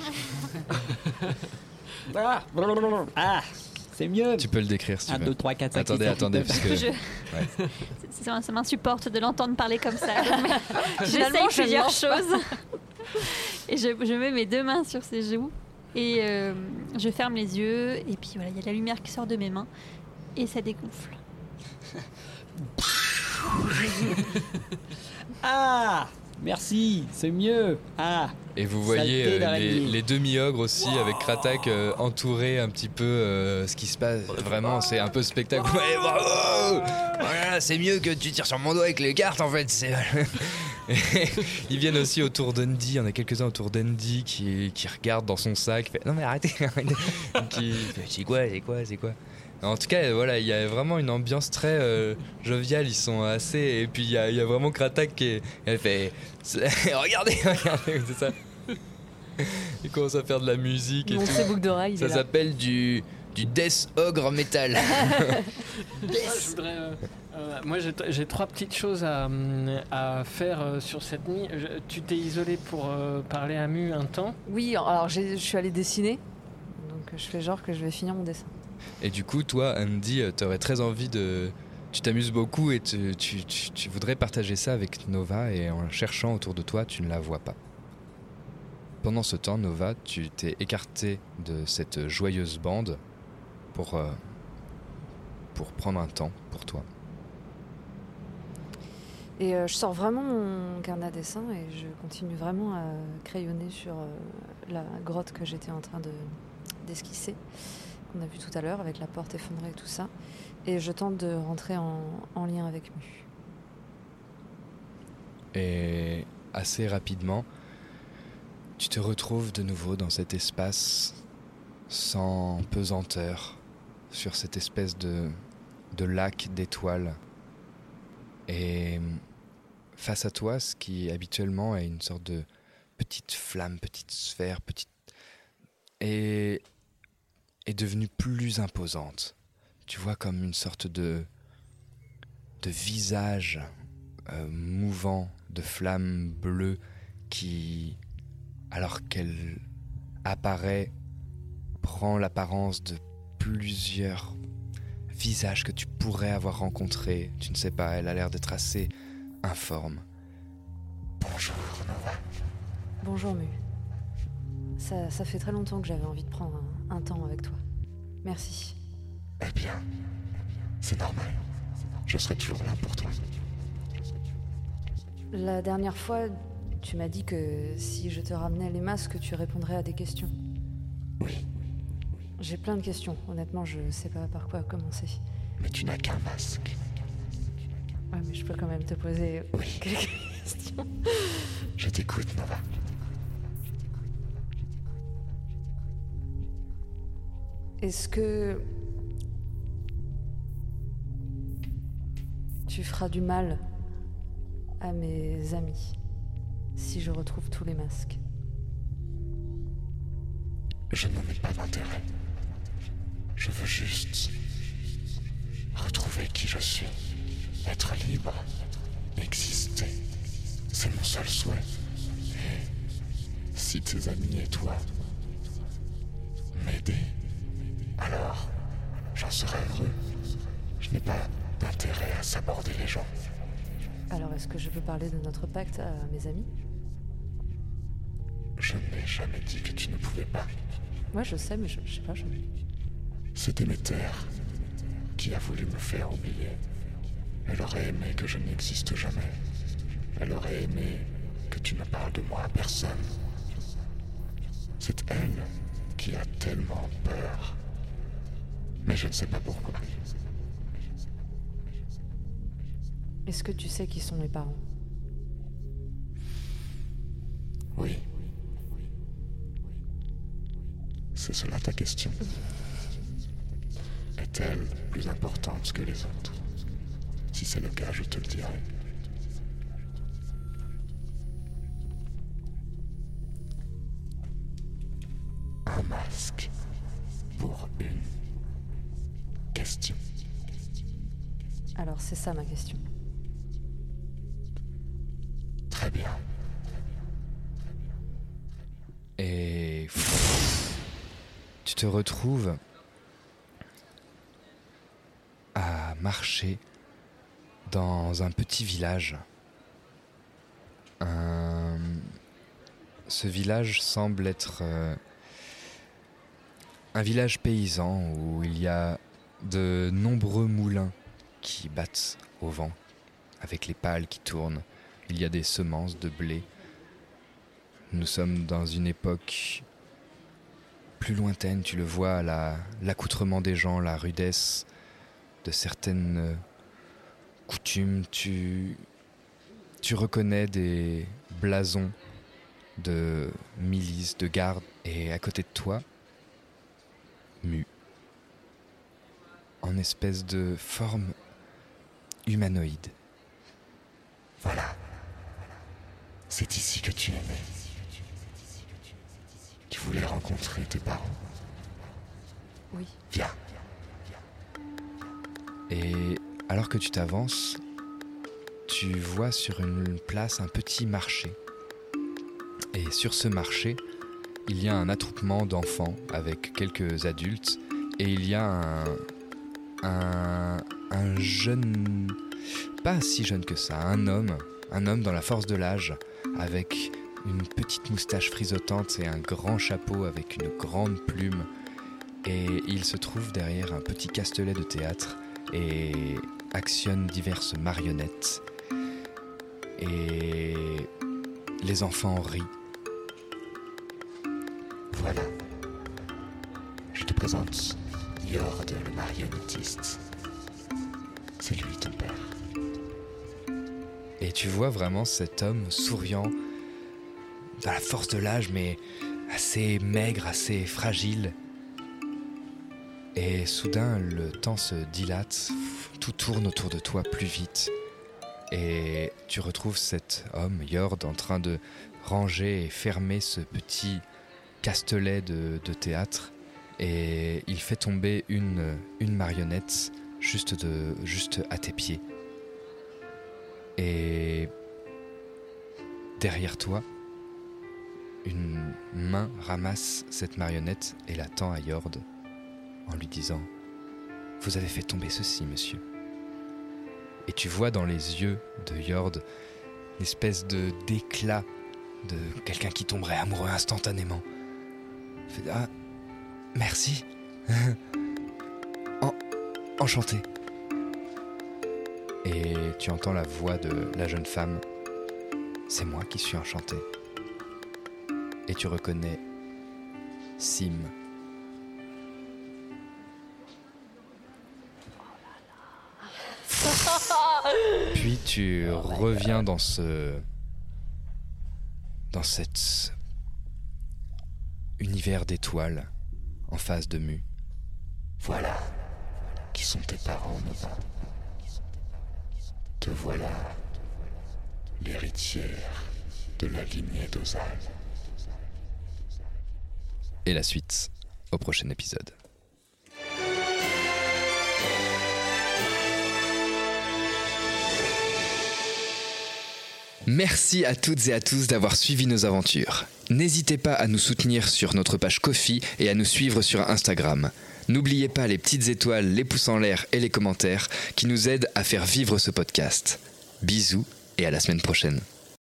Ah, ah, c'est mieux. Tu peux le décrire si tu un, veux. deux, trois, quatre, cinq, Attendez, six, sept, attendez, huit, parce neuf. que. Je- Ouais. C'est- ça ça m'insupporte de l'entendre parler comme ça. Donc, mais J'essaye Finalement, je ne plusieurs mange pas. choses. Et je, je mets mes deux mains sur ses joues. Et euh, je ferme les yeux. Et puis voilà, il y a de la lumière qui sort de mes mains. Et ça dégonfle. Ah, merci, c'est mieux. Ah, Et vous voyez Saleté euh, les, d'araignée. les demi-ogres aussi avec Kratak euh, entourer un petit peu euh, ce qui se passe. Vraiment, c'est un peu spectaculaire. Ouais, bravo. Voilà, c'est mieux que tu tires sur mon doigt avec les cartes en fait. C'est. Ils viennent aussi autour d'Andy. Il y en a quelques-uns autour d'Andy qui, qui regardent dans son sac. Fait, non mais arrêtez, arrêtez. Qui fait, c'est quoi, c'est quoi, c'est quoi. En tout cas, voilà, il y a vraiment une ambiance très euh, joviale. Ils sont assez. Et puis il y a, il y a vraiment Kratak qui est- elle fait. c'est- regardez, regardez, c'est ça. Il commence à faire de la musique et Monte tout. ses boucles d'oreilles. il Ça est là. s'appelle du du death ogre metal. Moi, je voudrais, euh, euh, moi, j'ai, j'ai trois petites choses à, hum, à faire euh, sur cette nuit. Je- tu t'es isolé pour euh, parler à Mu un temps. Oui, alors j'ai- je suis allée dessiner. Donc je fais genre que je vais finir mon dessin. Et du coup, toi, Andy, tu aurais très envie de. Tu t'amuses beaucoup et tu, tu, tu, tu voudrais partager ça avec Nova, et en cherchant autour de toi, tu ne la vois pas. Pendant ce temps, Nova, tu t'es écarté de cette joyeuse bande pour, euh, pour prendre un temps pour toi. Et euh, je sors vraiment mon carnet à dessin et je continue vraiment à crayonner sur euh, la grotte que j'étais en train de, d'esquisser, qu'on a vu tout à l'heure avec la porte effondrée et tout ça. Et je tente de rentrer en, en lien avec Mu. Et assez rapidement, tu te retrouves de nouveau dans cet espace sans pesanteur, sur cette espèce de, de lac d'étoiles. Et face à toi, ce qui habituellement est une sorte de petite flamme, petite sphère, petite... est, est devenue plus imposante. Tu vois comme une sorte de, de visage euh, mouvant, de flamme bleue qui, alors qu'elle apparaît, prend l'apparence de plusieurs visages que tu pourrais avoir rencontrés. Tu ne sais pas, elle a l'air d'être assez informe. Bonjour, Nova. Bonjour, Mu. Ça, ça fait très longtemps que j'avais envie de prendre un, un temps avec toi. Merci. Eh bien, c'est normal. Je serai toujours là pour toi. La dernière fois, tu m'as dit que si je te ramenais les masques, tu répondrais à des questions. Oui. J'ai plein de questions. Honnêtement, je sais pas par quoi commencer. Mais tu n'as qu'un masque. Ouais, mais je peux quand même te poser oui. quelques questions. Je t'écoute, Nova. Est-ce que tu feras du mal à mes amis si je retrouve tous les masques? Je n'en ai pas d'intérêt. Je veux juste retrouver qui je suis, être libre, exister. C'est mon seul souhait. Et si tes amis et toi m'aider, alors j'en serai heureux. Je n'ai pas d'intérêt à saborder les gens. Alors est-ce que je peux parler de notre pacte à mes amis? Je n'ai jamais dit que tu ne pouvais pas. Ouais, je sais, mais je, je sais pas, je... C'était Déméter qui a voulu me faire oublier. Elle aurait aimé que je n'existe jamais. Elle aurait aimé que tu ne parles de moi à personne. C'est elle qui a tellement peur. Mais je ne sais pas pourquoi. Est-ce que tu sais qui sont mes parents? Oui. C'est cela ta question. Est-elle plus importante que les autres? Si c'est le cas, je te le dirai. Un masque pour une question. Alors c'est ça ma question. Très bien. Et tu te retrouves à marcher dans un petit village. Un... Ce village semble être euh, un village paysan où il y a de nombreux moulins qui battent au vent, avec les pales qui tournent. Il y a des semences de blé. Nous sommes dans une époque plus lointaine, tu le vois, la, l'accoutrement des gens, la rudesse de certaines euh, coutumes. Tu, tu reconnais des blasons de milices, de gardes, et à côté de toi, Mu, en espèce de forme humanoïde. Voilà. C'est ici que tu es né. Tu voulais rencontrer tes parents. Oui. Viens. Et alors que tu t'avances, tu vois sur une place un petit marché. Et sur ce marché, il y a un attroupement d'enfants avec quelques adultes. Et il y a un, un, un jeune, pas si jeune que ça, un homme, un homme dans la force de l'âge, avec une petite moustache frisotante et un grand chapeau avec une grande plume. Et il se trouve derrière un petit castelet de théâtre et actionne diverses marionnettes. et les enfants rient. Voilà. Je te présente Yord, le marionnettiste. C'est lui ton père. Et tu vois vraiment cet homme souriant, à la force de l'âge, mais assez maigre, assez fragile. Et soudain, le temps se dilate, tout tourne autour de toi plus vite. Et tu retrouves cet homme, Yord, en train de ranger et fermer ce petit castelet de, de théâtre. Et il fait tomber une, une marionnette juste, de, juste à tes pieds. Et derrière toi, une main ramasse cette marionnette et la tend à Yord en lui disant « Vous avez fait tomber ceci, monsieur. » Et tu vois dans les yeux de Yord une espèce de, d'éclat de quelqu'un qui tomberait amoureux instantanément. Il fait « Ah, merci. en, enchanté. » Et tu entends la voix de la jeune femme. « C'est moi qui suis enchanté. » Et tu reconnais Sim. Puis tu reviens dans ce... dans cet univers d'étoiles en face de Mu. Voilà qui sont tes parents, Nova. Te voilà, l'héritière de la lignée d'Ozal. Et la suite au prochain épisode. Merci à toutes et à tous d'avoir suivi nos aventures. N'hésitez pas à nous soutenir sur notre page Ko-fi et à nous suivre sur Instagram. N'oubliez pas les petites étoiles, les pouces en l'air et les commentaires qui nous aident à faire vivre ce podcast. Bisous et à la semaine prochaine.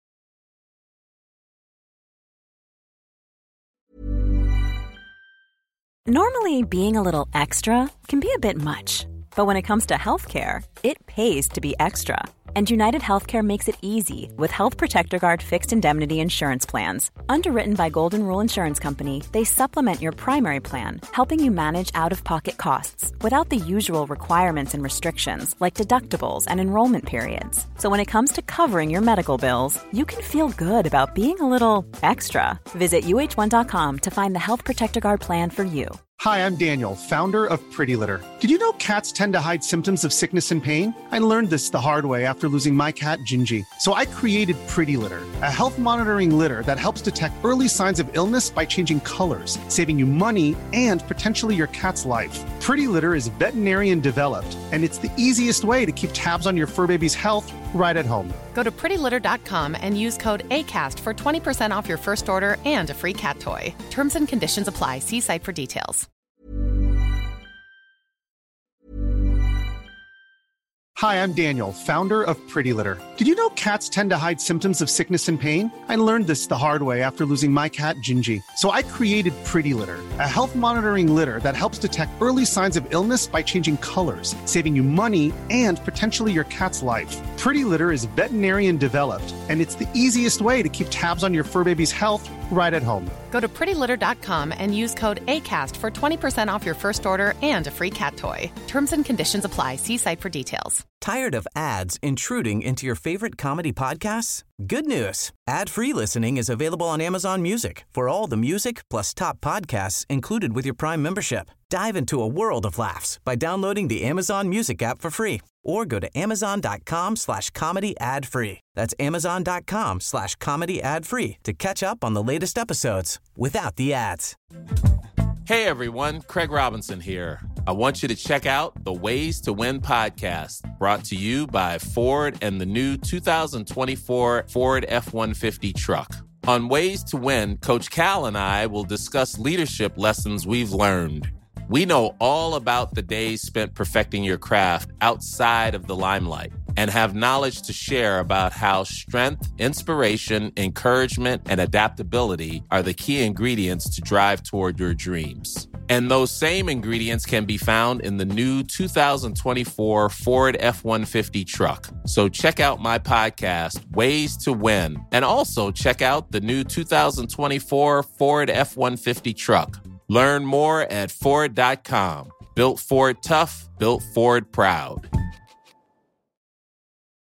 Normally, being a little extra can be a bit much. But when it comes to healthcare, it pays to be extra. And United Healthcare makes it easy with Health Protector Guard fixed indemnity insurance plans. Underwritten by Golden Rule Insurance Company, they supplement your primary plan, helping you manage out-of-pocket costs without the usual requirements and restrictions like deductibles and enrollment periods. So when it comes to covering your medical bills, you can feel good about being a little extra. Visit U H one dot com to find the Health Protector Guard plan for you. Hi, I'm Daniel, founder of Pretty Litter. Did you know cats tend to hide symptoms of sickness and pain? I learned this the hard way after losing my cat, Gingy. So I created Pretty Litter, a health monitoring litter that helps detect early signs of illness by changing colors, saving you money and potentially your cat's life. Pretty Litter is veterinarian developed, and it's the easiest way to keep tabs on your fur baby's health right at home. Go to pretty litter dot com and use code ACAST for twenty percent off your first order and a free cat toy. Terms and conditions apply. See site for details. Hi, I'm Daniel, founder of Pretty Litter. Did you know cats tend to hide symptoms of sickness and pain? I learned this the hard way after losing my cat, Gingy. So I created Pretty Litter, a health monitoring litter that helps detect early signs of illness by changing colors, saving you money and potentially your cat's life. Pretty Litter is veterinarian developed, and it's the easiest way to keep tabs on your fur baby's health right at home. Go to pretty litter dot com and use code ACAST for twenty percent off your first order and a free cat toy. Terms and conditions apply. See site for details. Tired of ads intruding into your favorite comedy podcasts? Good news. Ad-free listening is available on Amazon Music for all the music plus top podcasts included with your Prime membership. Dive into a world of laughs by downloading the Amazon Music app for free or go to amazon.com slash comedy ad free. That's amazon.com slash comedy ad free to catch up on the latest episodes without the ads. Hey everyone, Craig Robinson here. I want you to check out the Ways to Win podcast, brought to you by Ford and the new two thousand twenty-four Ford F one fifty truck. On Ways to Win, Coach Cal and I will discuss leadership lessons we've learned. We know all about the days spent perfecting your craft outside of the limelight and have knowledge to share about how strength, inspiration, encouragement, and adaptability are the key ingredients to drive toward your dreams. And those same ingredients can be found in the new two thousand twenty-four Ford F one fifty truck. So check out my podcast, Ways to Win, and also check out the new two thousand twenty-four Ford F one fifty truck. Learn more at Ford dot com. Built Ford tough, built Ford proud.